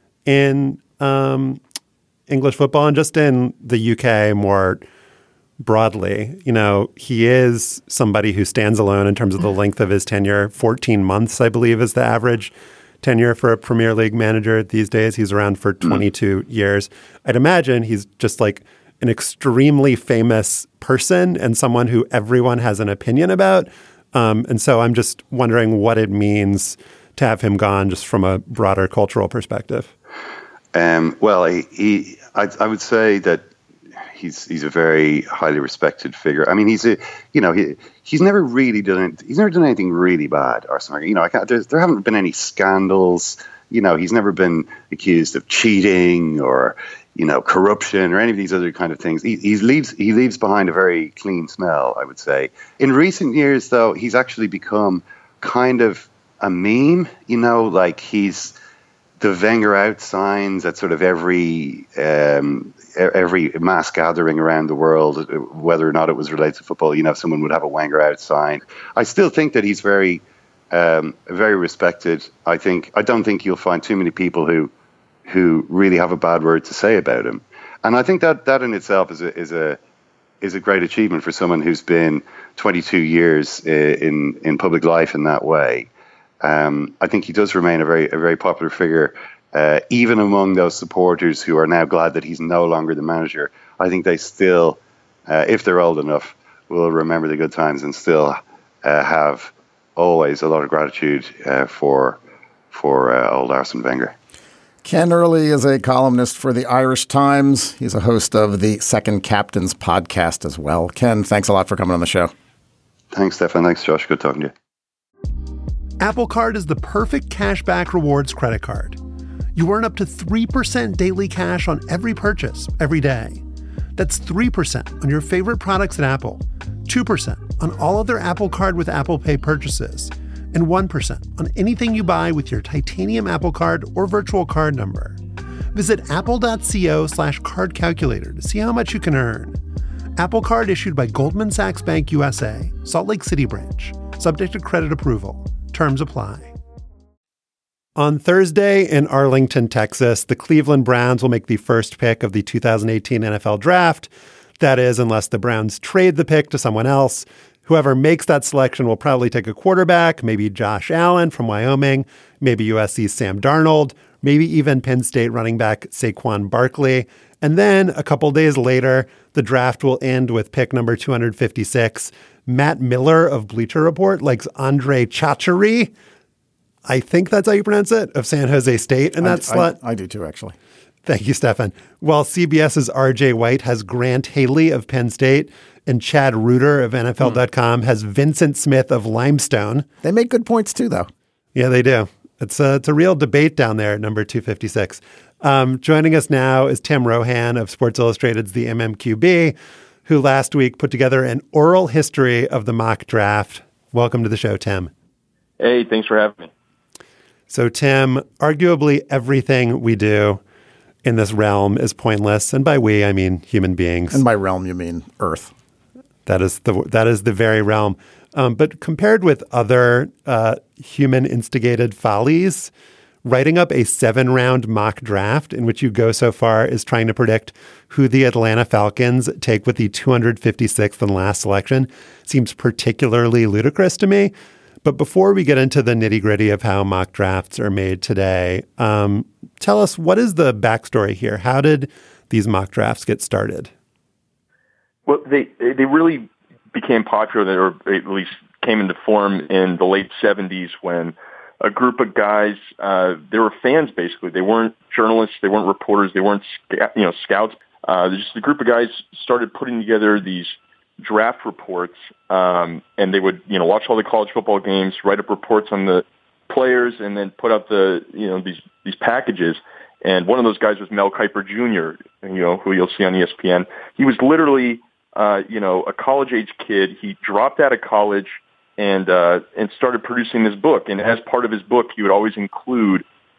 in um, English football and just in the U K more broadly? You know, he is somebody who stands alone in terms of the length of his tenure. fourteen months, I believe, is the average tenure for a Premier League manager these days. He's around for twenty-two years. I'd imagine he's just like an extremely famous person and someone who everyone has an opinion about. Um, and so I'm just wondering what it means to have him gone just from a broader cultural perspective. Um, well, he, he I, I would say that he's he's a very highly respected figure. I mean, he's a you know he he's never really done he's never done anything really bad. Arsene Wenger. You know, I can't, there haven't been any scandals. You know, he's never been accused of cheating or you know corruption or any of these other kind of things. He, he leaves he leaves behind a very clean smell, I would say. In recent years, though, he's actually become kind of a meme. You know, like he's the Wenger out signs at sort of every um, every mass gathering around the world, whether or not it was related to football. You know, someone would have a Wenger out sign. I still think that he's very, um, very respected. I think I don't think you'll find too many people who who really have a bad word to say about him. And I think that that in itself is a is a is a great achievement for someone who's been twenty-two years in in public life in that way. Um, I think he does remain a very a very popular figure, uh, even among those supporters who are now glad that he's no longer the manager. I think they still, uh, if they're old enough, will remember the good times and still uh, have always a lot of gratitude uh, for for uh, old Arsene Wenger. Ken Early is a columnist for the Irish Times. He's a host of the Second Captains podcast as well. Ken, thanks a lot for coming on the show. Thanks, Stefan. Thanks, Josh. Good talking to you. Apple Card is the perfect cashback rewards credit card. You earn up to three percent daily cash on every purchase, every day. That's three percent on your favorite products at Apple, two percent on all other Apple Card with Apple Pay purchases, and one percent on anything you buy with your titanium Apple Card or virtual card number. Visit apple.co slash card calculator to see how much you can earn. Apple Card issued by Goldman Sachs Bank U S A, Salt Lake City branch, subject to credit approval. Terms apply. On Thursday in Arlington, Texas, the Cleveland Browns will make the first pick of the two thousand eighteen N F L Draft. That is, unless the Browns trade the pick to someone else. Whoever makes that selection will probably take a quarterback, maybe Josh Allen from Wyoming, maybe U S C's Sam Darnold, maybe even Penn State running back Saquon Barkley. And then a couple days later, the draft will end with pick number two hundred fifty-six. Matt Miller of Bleacher Report likes Andre Chachary. I think that's how you pronounce it, of San Jose State in that I, slot. I, I do too, actually. Thank you, Stefan. While CBS's R J White has Grant Haley of Penn State and Chad Reuter of N F L dot com has Vincent Smith of Limestone. They make good points too, though. Yeah, they do. It's a, it's a real debate down there at number two fifty-six. Um, joining us now is Tim Rohan of Sports Illustrated's The M M Q B, who last week put together an oral history of the mock draft. Welcome to the show, Tim. Hey, thanks for having me. So, Tim, arguably everything we do in this realm is pointless. And by we, I mean human beings. And by realm, you mean Earth. That is the that is the very realm. Um, but compared with other uh, human-instigated follies, writing up a seven-round mock draft in which you go so far as trying to predict who the Atlanta Falcons take with the two hundred fifty-sixth and last selection seems particularly ludicrous to me. But before we get into the nitty-gritty of how mock drafts are made today, um, tell us, what is the backstory here? How did these mock drafts get started? Well, they they really became popular, or at least came into form in the late seventies when a group of guys, uh, they were fans basically. They weren't journalists, they weren't reporters, they weren't you know scouts. Uh, just a group of guys started putting together these draft reports, um, and they would you know watch all the college football games, write up reports on the players, and then put up the you know these these packages. And one of those guys was Mel Kiper Junior, you know, who you'll see on E S P N. He was literally uh, you know a college-age kid. He dropped out of college and uh, and started producing this book. And as part of his book, he would always include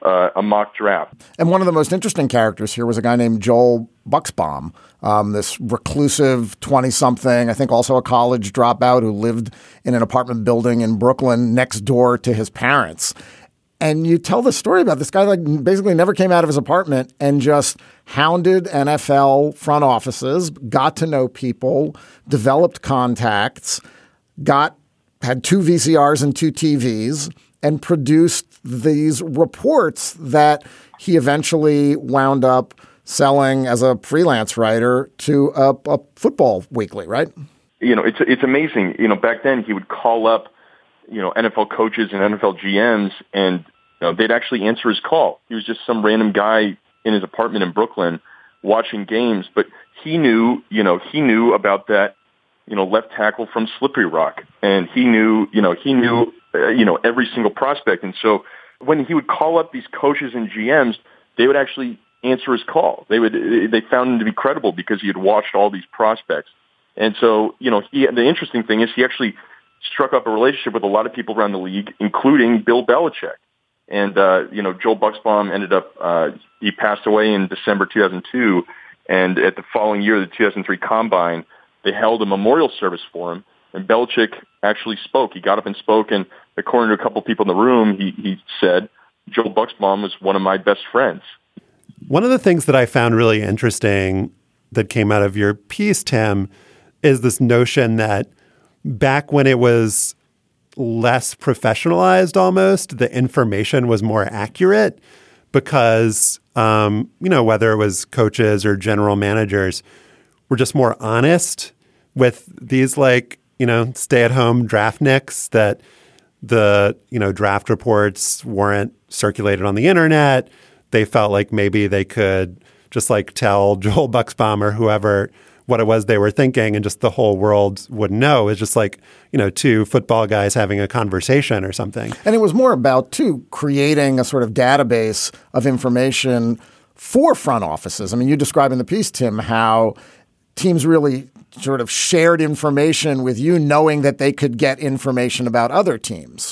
uh, a mock draft. And one of the most interesting characters here was a guy named Joel Bucksbaum, um, this reclusive twenty-something, I think also a college dropout who lived in an apartment building in Brooklyn next door to his parents. And you tell the story about this guy, like basically never came out of his apartment and just hounded N F L front offices, got to know people, developed contacts, got had two V C Rs and two T Vs, and produced these reports that he eventually wound up selling as a freelance writer to a, a football weekly, right? You know, it's it's amazing. You know, back then he would call up, you know, N F L coaches and N F L G Ms, and you know, they'd actually answer his call. He was just some random guy in his apartment in Brooklyn watching games, but he knew, you know, he knew about that, you know, left tackle from Slippery Rock, and he knew, you know, he knew, uh, you know, every single prospect. And so when he would call up these coaches and G Ms, they would actually answer his call. They would, they found him to be credible because he had watched all these prospects. And so, you know, he, the interesting thing is he actually struck up a relationship with a lot of people around the league, including Bill Belichick. And, uh, you know, Joel Bucksbaum ended up, uh, he passed away in December two thousand two. And at the following year, the two thousand three Combine, they held a memorial service for him. And Belichick actually spoke. He got up and spoke. And according to a couple of people in the room, he, he said, Joel Bucksbaum was one of my best friends. One of the things that I found really interesting that came out of your piece, Tim, is this notion that back when it was less professionalized almost, the information was more accurate because, um, you know, whether it was coaches or general managers were just more honest with these, like, you know, stay-at-home draftniks that the, you know, draft reports weren't circulated on the internet. They felt like maybe they could just like tell Joel Bucksbaum or whoever what it was they were thinking and just the whole world would know. It's just like, you know, two football guys having a conversation or something. And it was more about, too, creating a sort of database of information for front offices. I mean, you describe in the piece, Tim, how teams really sort of shared information with you, knowing that they could get information about other teams.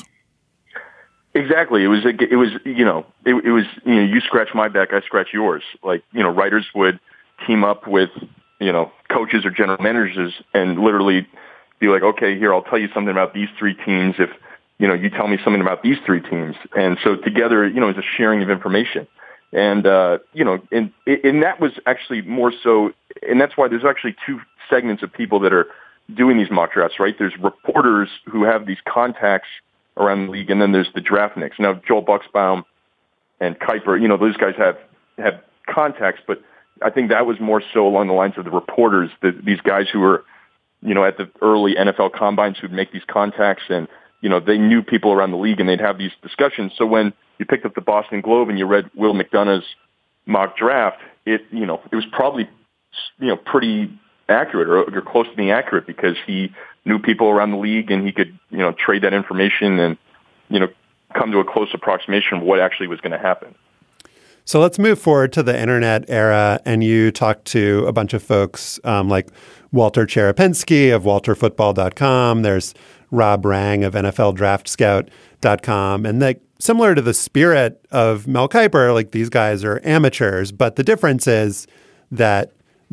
Exactly. It was, it was, you know, it, it was, you know, you scratch my back, I scratch yours. Like, you know, writers would team up with, you know, coaches or general managers and literally be like, okay, here, I'll tell you something about these three teams if, you know, you tell me something about these three teams. And so together, you know, it's a sharing of information. And, uh, you know, and, and that was actually more so, and that's why there's actually two segments of people that are doing these mock drafts, right? There's reporters who have these contacts around the league, and then there's the draftniks. Now, Joel Bucksbaum and Kiper, you know, those guys have, have contacts, but I think that was more so along the lines of the reporters, the, these guys who were, you know, at the early N F L combines who'd make these contacts and, you know, they knew people around the league and they'd have these discussions. So when you picked up the Boston Globe and you read Will McDonough's mock draft, it, you know, it was probably, you know, pretty accurate or, or close to being accurate because he knew people around the league and he could, you know, trade that information and, you know, come to a close approximation of what actually was going to happen. So let's move forward to the internet era, and you talked to a bunch of folks um, like Walter Cherepinsky of walter football dot com. There's Rob Rang of N F L Draft Scout dot com. And like similar to the spirit of Mel Kiper, like these guys are amateurs, but the difference is that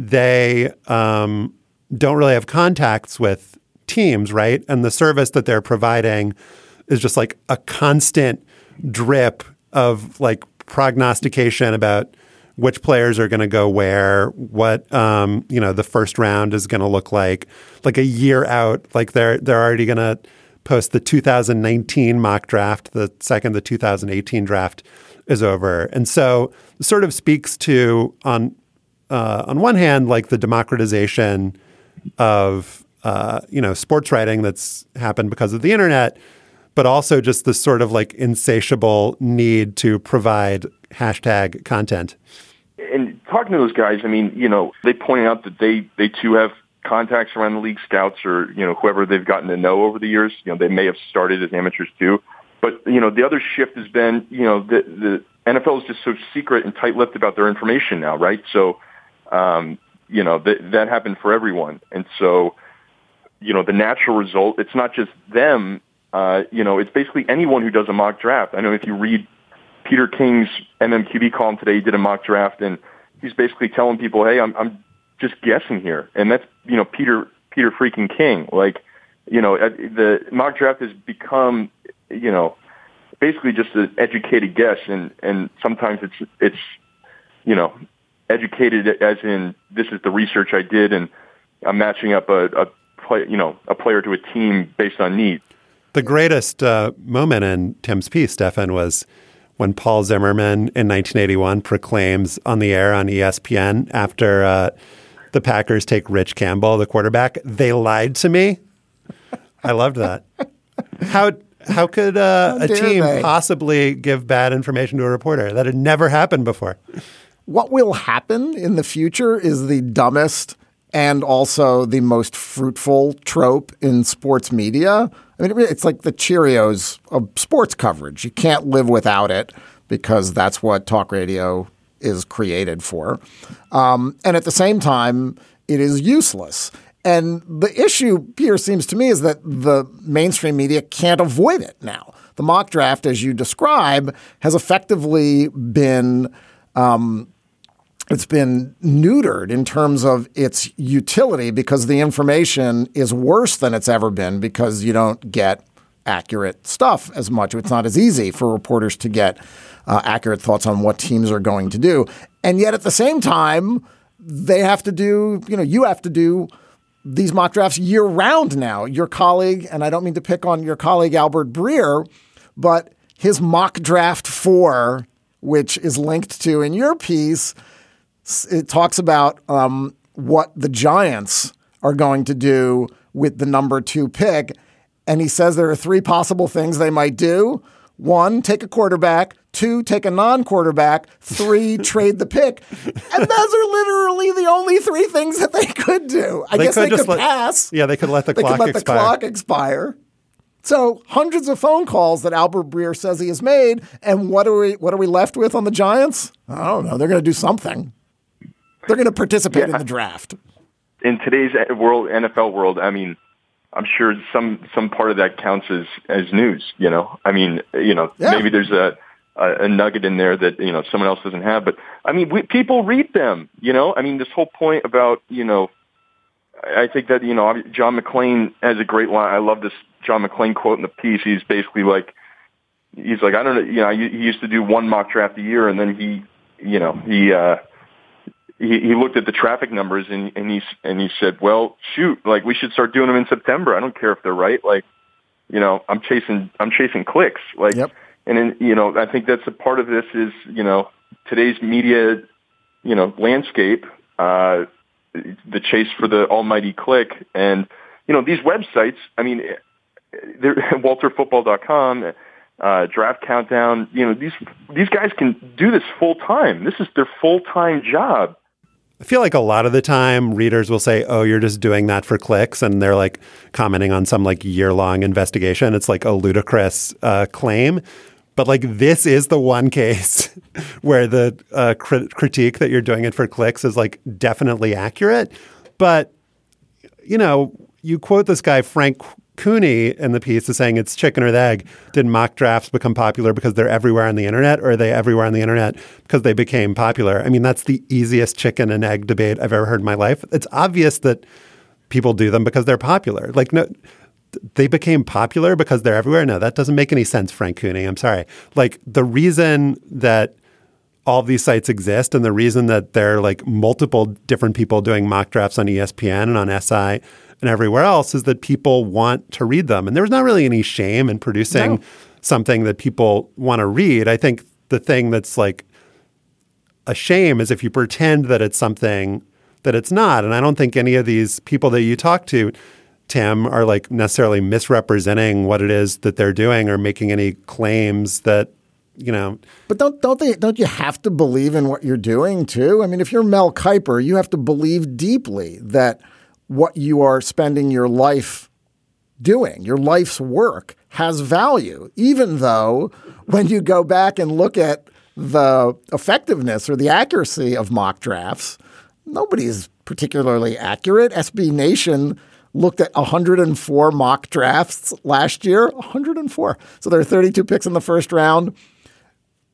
they um, don't really have contacts with teams, right? And the service that they're providing is just like a constant drip of like prognostication about which players are going to go where, what um, you know the first round is going to look like, like a year out. Like they're they're already going to post the two thousand nineteen mock draft the second the two thousand eighteen draft is over, and so it sort of speaks to on uh, on one hand like the democratization of uh, you know sports writing that's happened because of the internet, but also just this sort of like insatiable need to provide hashtag content. And talking to those guys, I mean, you know, they point out that they, they too have contacts around the league, scouts or, you know, whoever they've gotten to know over the years. You know, they may have started as amateurs too. But, you know, the other shift has been, you know, the, the N F L is just so secret and tight-lipped about their information now, right? So, um, you know, that, that happened for everyone. And so, you know, the natural result, it's not just them. Uh, you know, it's basically anyone who does a mock draft. I know if you read Peter King's M M Q B column today. He did a mock draft, and he's basically telling people, "Hey, I'm I'm just guessing here," and that's you know Peter Peter freaking King. Like, you know, the mock draft has become you know basically just an educated guess, and and sometimes it's it's you know educated as in this is the research I did, and I'm matching up a, a play you know a player to a team based on need. The greatest uh, moment in Tim's piece, Stefan, was when Paul Zimmerman in nineteen eighty-one proclaims on the air on E S P N after uh, the Packers take Rich Campbell, the quarterback, "They lied to me." I loved that. How how could uh, how a team they? possibly give bad information to a reporter? That had never happened before. What will happen in the future is the dumbest and also the most fruitful trope in sports media. I mean, it's like the Cheerios of sports coverage. You can't live without it because that's what talk radio is created for. Um, and at the same time, it is useless. And the issue here seems to me is that the mainstream media can't avoid it now. The mock draft, as you describe, has effectively been um, it's been neutered in terms of its utility because the information is worse than it's ever been because you don't get accurate stuff as much. It's not as easy for reporters to get uh, accurate thoughts on what teams are going to do. And yet at the same time, they have to do, you know, you have to do these mock drafts year round now. Your colleague, and I don't mean to pick on your colleague Albert Breer, but his mock draft four, which is linked to in your piece, it talks about um, what the Giants are going to do with the number two pick. And he says there are three possible things they might do. One, take a quarterback. Two, take a non-quarterback. Three, trade the pick. And those are literally the only three things that they could do. I they guess could they could let, pass. Yeah, they could let the they clock could let expire. the clock expire. So hundreds of phone calls that Albert Breer says he has made. And what are we, what are we left with on the Giants? I don't know. They're going to do something. They're going to participate yeah. in the draft. In today's world, N F L world, I mean, I'm sure some some part of that counts as, as news, you know. I mean, you know, yeah. maybe there's a, a, a nugget in there that, you know, someone else doesn't have. But, I mean, we, people read them, you know. I mean, this whole point about, you know, I think that, you know, John McClain has a great line. I love this John McClain quote in the piece. He's basically like, he's like, I don't know, you know, he used to do one mock draft a year, and then he, you know, he, uh, He, he looked at the traffic numbers and, and he and he said, "Well, shoot, like we should start doing them in September. I don't care if they're right. Like, you know, I'm chasing I'm chasing clicks. Like, yep. and then, you know, I think that's a part of this is, you know, today's media, you know, landscape, uh, the chase for the almighty click, and you know, these websites. I mean, Walter Football dot com. Uh, Draft Countdown. You know, these these guys can do this full time. This is their full time job. I feel like a lot of the time readers will say, oh, you're just doing that for clicks. And they're like commenting on some like year long investigation. It's like a ludicrous uh, claim. But like this is the one case where the uh, crit- critique that you're doing it for clicks is like definitely accurate. But, you know, you quote this guy, Frank Cooney, in the piece is saying it's chicken or the egg. Did mock drafts become popular because they're everywhere on the internet, or are they everywhere on the internet because they became popular? I mean, that's the easiest chicken and egg debate I've ever heard in my life. It's obvious that people do them because they're popular. Like, no, they became popular because they're everywhere. No, that doesn't make any sense, Frank Cooney. I'm sorry. Like, the reason that all of these sites exist and the reason that there are like multiple different people doing mock drafts on E S P N and on S I and everywhere else is that people want to read them. And there's not really any shame in producing no. something that people want to read. I think the thing that's like a shame is if you pretend that it's something that it's not. And I don't think any of these people that you talk to, Tim, are like necessarily misrepresenting what it is that they're doing or making any claims that, you know. But don't don't they don't you have to believe in what you're doing too? I mean, if you're Mel Kiper, you have to believe deeply that what you are spending your life doing, your life's work, has value, even though when you go back and look at the effectiveness or the accuracy of mock drafts, nobody's particularly accurate. S B Nation looked at one hundred four mock drafts last year, one hundred four. So there are thirty-two picks in the first round.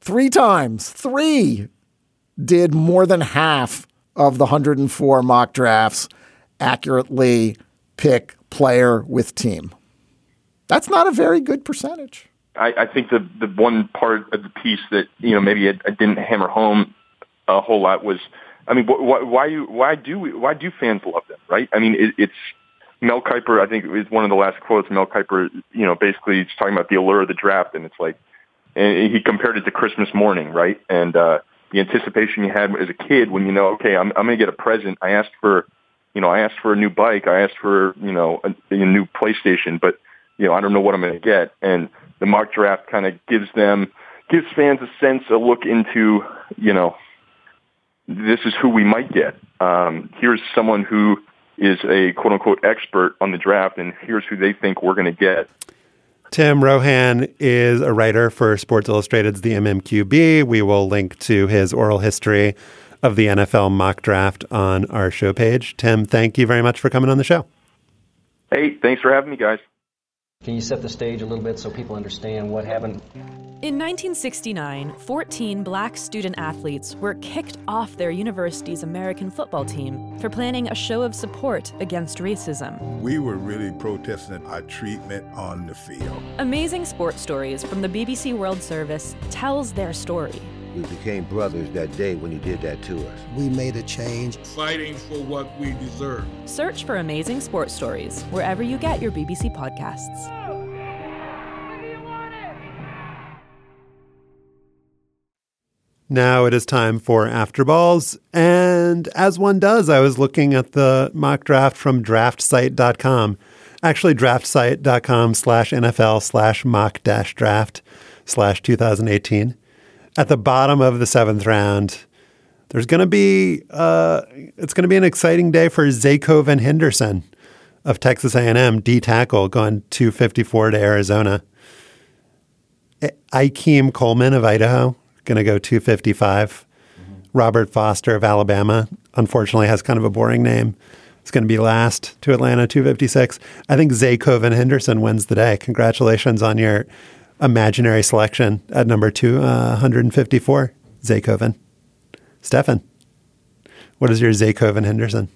three times, three did more than half of the one hundred four mock drafts accurately pick player with team. That's not a very good percentage. I, I think the the one part of the piece that, you know, maybe I, I didn't hammer home a whole lot was, I mean, why why, you, why do we, why do fans love them, right? I mean, it, it's Mel Kiper, I think, is one of the last quotes. Mel Kiper, you know, basically he's talking about the allure of the draft, and it's like, and he compared it to Christmas morning, right? And uh, the anticipation you had as a kid when you know, okay, I'm I'm going to get a present. I asked for, you know, I asked for a new bike. I asked for, you know, a, a new PlayStation, but you know, I don't know what I'm going to get. And the mock draft kind of gives them, gives fans a sense, a look into, you know, this is who we might get. Um, here's someone who is a quote unquote expert on the draft, and here's who they think we're going to get. Tim Rohan is a writer for Sports Illustrated's The M M Q B. We will link to his oral history of the N F L mock draft on our show page. Tim, thank you very much for coming on the show. Hey, thanks for having me, guys. Can you set the stage a little bit so people understand what happened? In nineteen sixty-nine, fourteen black student athletes were kicked off their university's American football team for planning a show of support against racism. We were really protesting our treatment on the field. Amazing Sports Stories from the B B C World Service tells their story. We became brothers that day when he did that to us. We made a change. Fighting for what we deserve. Search for Amazing Sports Stories wherever you get your B B C podcasts. Now it is time for After Balls, and as one does, I was looking at the mock draft from draft site dot com. Actually, draft site dot com slash N F L slash mock dash draft slash twenty eighteen. At the bottom of the seventh round, there's going to be uh, it's going to be an exciting day for Zaycoven Henderson of Texas A and M, D tackle, going two fifty-four to Arizona. Ikeem Coleman of Idaho, going to go two fifty-five. Mm-hmm. Robert Foster of Alabama, unfortunately has kind of a boring name. It's going to be last to Atlanta, two fifty-six. I think Zaycoven Henderson wins the day. Congratulations on your imaginary selection at number two uh, fifty-four, Zaycoven. Stefan, what is your Zaycoven Henderson?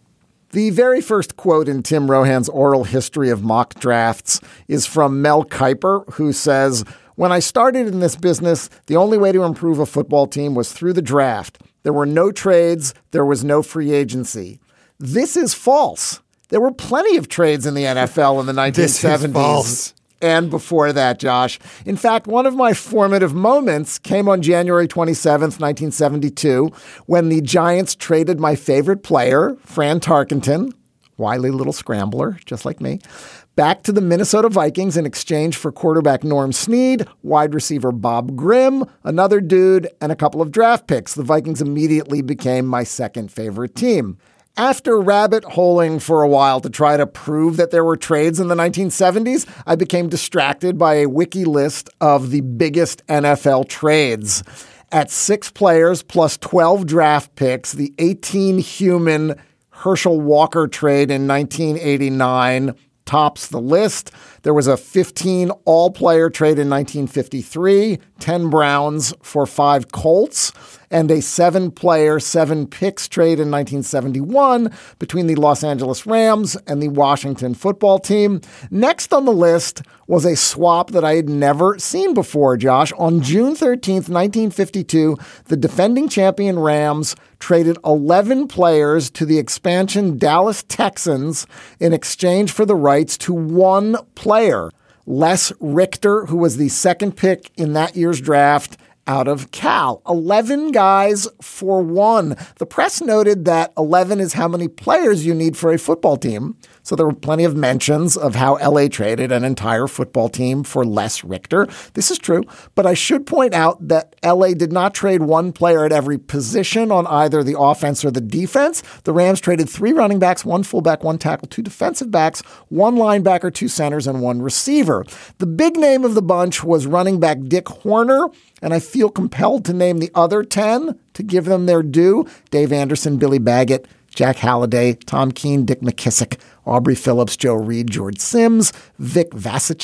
The very first quote in Tim Rohan's oral history of mock drafts is from Mel Kiper, who says, "When I started in this business, the only way to improve a football team was through the draft. There were no trades. There was no free agency." This is false. There were plenty of trades in the N F L in the nineteen seventies. This is false. And before that, Josh. In fact, one of my formative moments came on January twenty-seventh, nineteen seventy-two, when the Giants traded my favorite player, Fran Tarkenton, wily little scrambler, just like me, back to the Minnesota Vikings in exchange for quarterback Norm Snead, wide receiver Bob Grimm, another dude, and a couple of draft picks. The Vikings immediately became my second favorite team. After rabbit-holing for a while to try to prove that there were trades in the nineteen seventies, I became distracted by a wiki list of the biggest N F L trades. At six players plus twelve draft picks, the eighteen-human Herschel Walker trade in nineteen eighty-nine tops the list. There was a fifteen all-player trade in nineteen fifty-three, ten Browns for five Colts, and a seven-player, seven picks trade in nineteen seventy-one between the Los Angeles Rams and the Washington football team. Next on the list was a swap that I had never seen before, Josh. On June thirteenth, nineteen fifty-two, the defending champion Rams traded eleven players to the expansion Dallas Texans in exchange for the rights to one player, Les Richter, who was the second pick in that year's draft out of Cal. eleven guys for one. The press noted that eleven is how many players you need for a football team. So there were plenty of mentions of how L A traded an entire football team for Les Richter. This is true, but I should point out that L A did not trade one player at every position on either the offense or the defense. The Rams traded three running backs, one fullback, one tackle, two defensive backs, one linebacker, two centers, and one receiver. The big name of the bunch was running back Dick Horner, and I feel compelled to name the other ten to give them their due: Dave Anderson, Billy Baggett, Jack Halliday, Tom Keene, Dick McKissick, Aubrey Phillips, Joe Reed, George Sims, Vic Vasicek,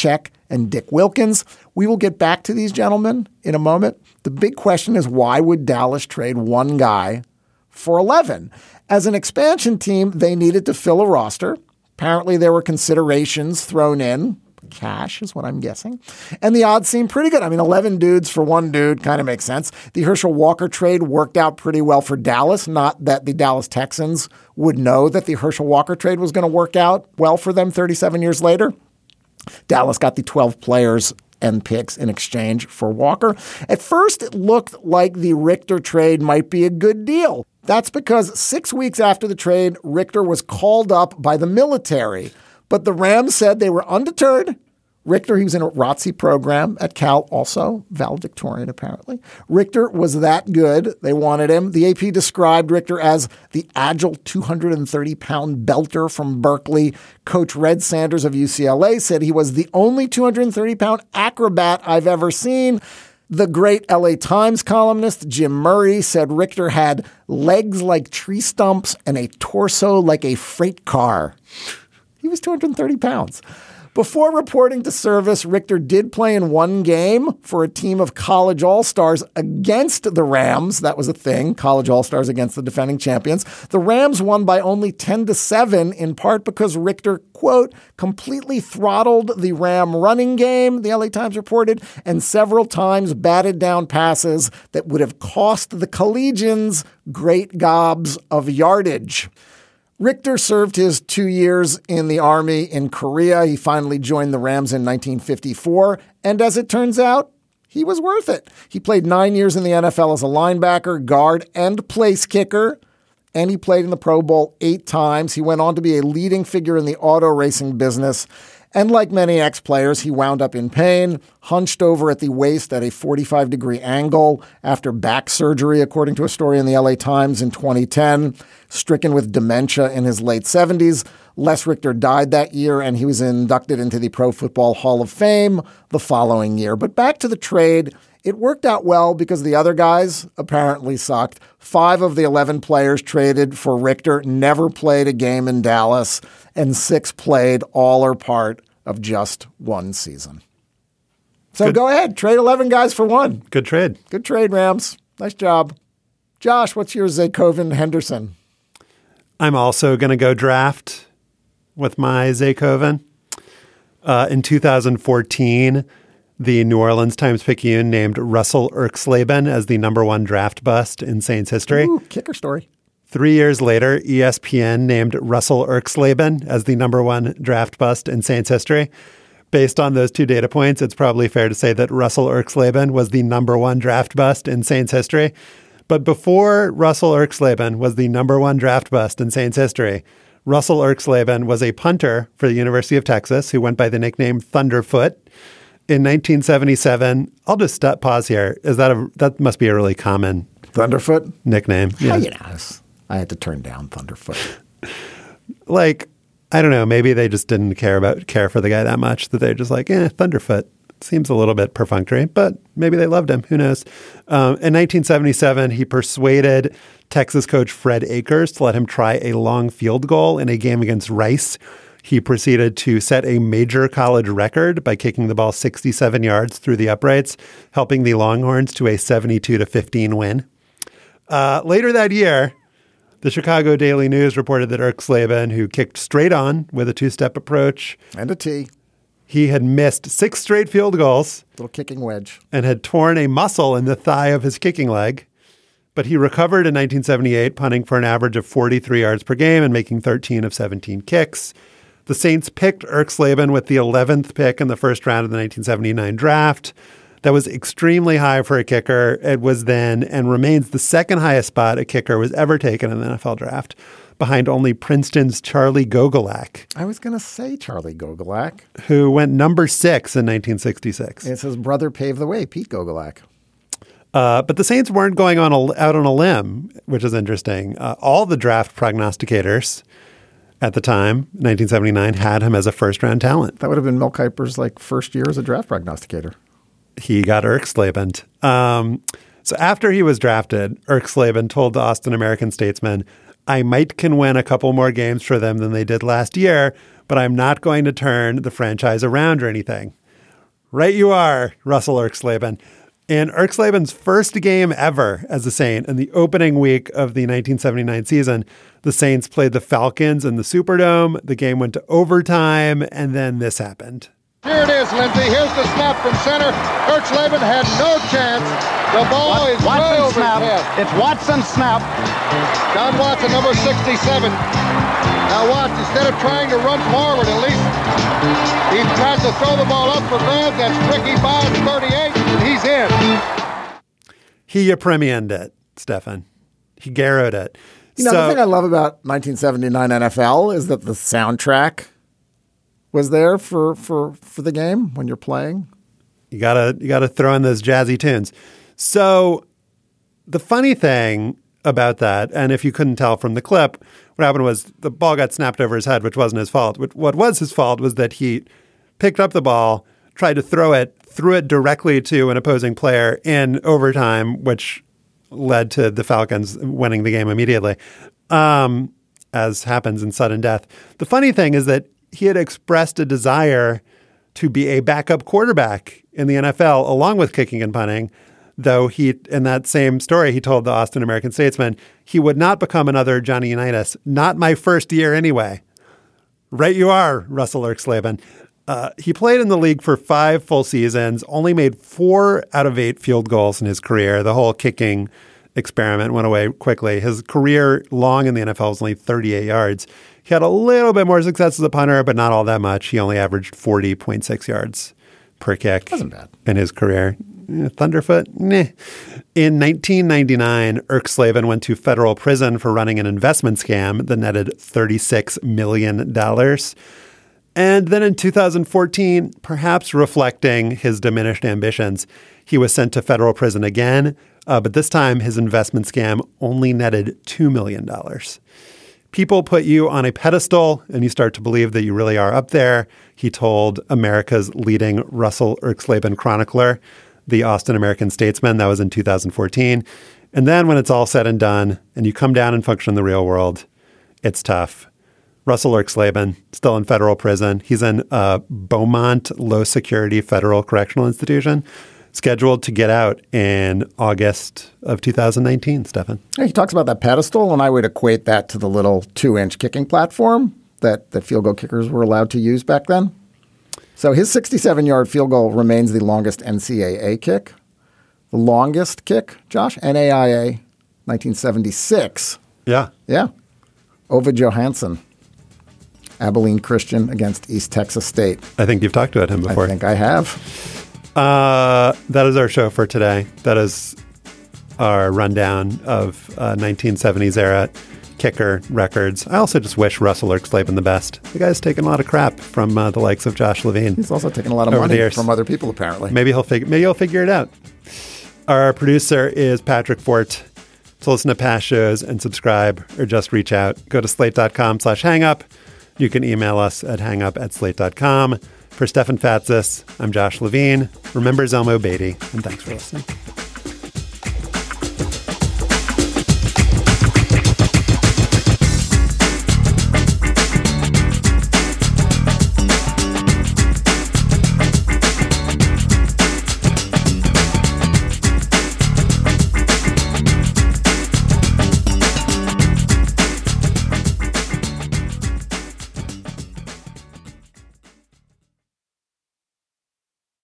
and Dick Wilkins. We will get back to these gentlemen in a moment. The big question is, why would Dallas trade one guy for eleven? As an expansion team, they needed to fill a roster. Apparently, there were considerations thrown in. Cash is what I'm guessing. And the odds seem pretty good. I mean, eleven dudes for one dude kind of makes sense. The Herschel Walker trade worked out pretty well for Dallas. Not that the Dallas Texans would know that the Herschel Walker trade was going to work out well for them thirty-seven years later. Dallas got the twelve players and picks in exchange for Walker. At first, it looked like the Richter trade might be a good deal. That's because six weeks after the trade, Richter was called up by the military. But the Rams said they were undeterred. Richter, he was in a R O T C program at Cal, also valedictorian, apparently. Richter was that good. They wanted him. The A P described Richter as the agile two hundred thirty pound belter from Berkeley. Coach Red Sanders of U C L A said he was the only two hundred thirty pound acrobat I've ever seen. The great L A Times columnist Jim Murray said Richter had legs like tree stumps and a torso like a freight car. He was two hundred thirty pounds. Before reporting to service, Richter did play in one game for a team of college all-stars against the Rams. That was a thing, college all-stars against the defending champions. The Rams won by only ten to seven, in part because Richter, quote, completely throttled the Ram running game, the L A Times reported, and several times batted down passes that would have cost the Collegians great gobs of yardage. Richter served his two years in the Army in Korea. He finally joined the Rams in nineteen fifty-four. And as it turns out, he was worth it. He played nine years in the N F L as a linebacker, guard, and place kicker. And he played in the Pro Bowl eight times. He went on to be a leading figure in the auto racing business. And like many ex-players, he wound up in pain, hunched over at the waist at a forty-five degree angle after back surgery, according to a story in the L A Times in twenty ten, stricken with dementia in his late seventies. Les Richter died that year, and he was inducted into the Pro Football Hall of Fame the following year. But back to the trade, it worked out well because the other guys apparently sucked. Five of the eleven players traded for Richter never played a game in Dallas, and six played all or part of just one season. So Good. Go ahead, trade eleven guys for one. Good trade. Good trade, Rams. Nice job. Josh, what's your Zaycoven Henderson? I'm also going to go draft with my Zaycoven. Uh, in two thousand fourteen, the New Orleans Times-Picayune named Russell Erxleben as the number one draft bust in Saints history. Ooh, kicker story. Three years later, E S P N named Russell Erxleben as the number one draft bust in Saints history. Based on those two data points, it's probably fair to say that Russell Erxleben was the number one draft bust in Saints history. But before Russell Erxleben was the number one draft bust in Saints history, Russell Erxleben was a punter for the University of Texas who went by the nickname Thunderfoot. In nineteen seventy-seven, I'll just stop, pause here. Is that a that must be a really common Thunderfoot nickname? Yeah, you know, I had to turn down Thunderfoot. Like, I don't know. Maybe they just didn't care about care for the guy that much that they're just like, eh, Thunderfoot seems a little bit perfunctory, but maybe they loved him. Who knows? Um, in nineteen seventy-seven, he persuaded Texas coach Fred Akers to let him try a long field goal in a game against Rice. He proceeded to set a major college record by kicking the ball sixty-seven yards through the uprights, helping the Longhorns to a seventy-two to fifteen win. Uh, later that year, the Chicago Daily News reported that Erxleben, who kicked straight on with a two-step approach and a tee, he had missed six straight field goals, little kicking wedge, and had torn a muscle in the thigh of his kicking leg. But he recovered in nineteen seventy-eight, punting for an average of forty-three yards per game and making thirteen of seventeen kicks. The Saints picked Erxleben with the eleventh pick in the first round of the nineteen seventy-nine draft. That was extremely high for a kicker. It was then and remains the second highest spot a kicker was ever taken in the N F L draft, behind only Princeton's Charlie Gogolak. I was going to say Charlie Gogolak. Who went number six in nineteen sixty-six. It's his brother paved the way, Pete Gogolak. Uh, but the Saints weren't going on a, out on a limb, which is interesting. Uh, all the draft prognosticators at the time, nineteen seventy-nine, had him as a first-round talent. That would have been Mel Kiper's like first year as a draft prognosticator. He got Erxleben. Um, so after he was drafted, Erxleben told the Austin American-Statesman, I might can win a couple more games for them than they did last year, but I'm not going to turn the franchise around or anything. Right you are, Russell Erxleben. In Erxleben's first game ever as a Saint, in the opening week of the nineteen seventy-nine season, the Saints played the Falcons in the Superdome. The game went to overtime, and then this happened. Here it is, Lindsey. Here's the snap from center. Erxleben had no chance. The ball Wat- is Watson way over snap. his head. It's Watson's snap. John Watson, number sixty-seven. Now watch, instead of trying to run forward, at least he tries to throw the ball up for grabs. That's Ricky Bob's thirty-eight, and he's in. He premiered it, Stefan. He garrowed it. You know, so, the thing I love about nineteen seventy-nine N F L is that the soundtrack was there for, for, for the game when you're playing. You gotta you gotta throw in those jazzy tunes. So the funny thing about that, and if you couldn't tell from the clip, what happened was the ball got snapped over his head, which wasn't his fault. What was his fault was that he picked up the ball, tried to throw it, threw it directly to an opposing player in overtime, which led to the Falcons winning the game immediately, um, as happens in sudden death. The funny thing is that he had expressed a desire to be a backup quarterback in the N F L, along with kicking and punting, though he, in that same story, he told the Austin American-Statesman, he would not become another Johnny Unitas. Not my first year anyway. Right you are, Russell Erxleben. Uh, he played in the league for five full seasons, only made four out of eight field goals in his career. The whole kicking experiment went away quickly. His career long in the N F L was only thirty-eight yards. He had a little bit more success as a punter, but not all that much. He only averaged forty point six yards per kick Wasn't bad. in his career. Thunderfoot? Nah. In nineteen ninety-nine, Erxleben went to federal prison for running an investment scam that netted thirty-six million dollars. And then in two thousand fourteen, perhaps reflecting his diminished ambitions, he was sent to federal prison again, uh, but this time his investment scam only netted two million dollars. People put you on a pedestal and you start to believe that you really are up there, he told America's leading Russell Erxleben chronicler, the Austin American-Statesman. That was in two thousand fourteen. And then when it's all said and done and you come down and function in the real world, it's tough. Russell Erxleben, still in federal prison. He's in uh, Beaumont Low Security Federal Correctional Institution, scheduled to get out in August of two thousand nineteen, Stefan. He talks about that pedestal, and I would equate that to the little two-inch kicking platform that, that field goal kickers were allowed to use back then. So his sixty-seven-yard field goal remains the longest N C double A kick. The longest kick, Josh, N A I A, nineteen seventy-six. Yeah. Yeah. Ovid Johansson, Abilene Christian against East Texas State. I think you've talked about him before. I think I have. Uh, that is our show for today. That is our rundown of uh, nineteen seventies era kicker records. I also just wish Russell Erxleben the best. The guy's taken a lot of crap from uh, the likes of Josh Levine. He's also taken a lot of money from other people, apparently. Maybe he'll figure. Maybe he'll figure it out. Our producer is Patrick Fort. To listen to past shows and subscribe, or just reach out, go to slate dot com slash hangup. You can email us at hangup at slate dot com. For Stefan Fatsis, I'm Josh Levine. Remember Zelmo Beatty, and thanks for listening.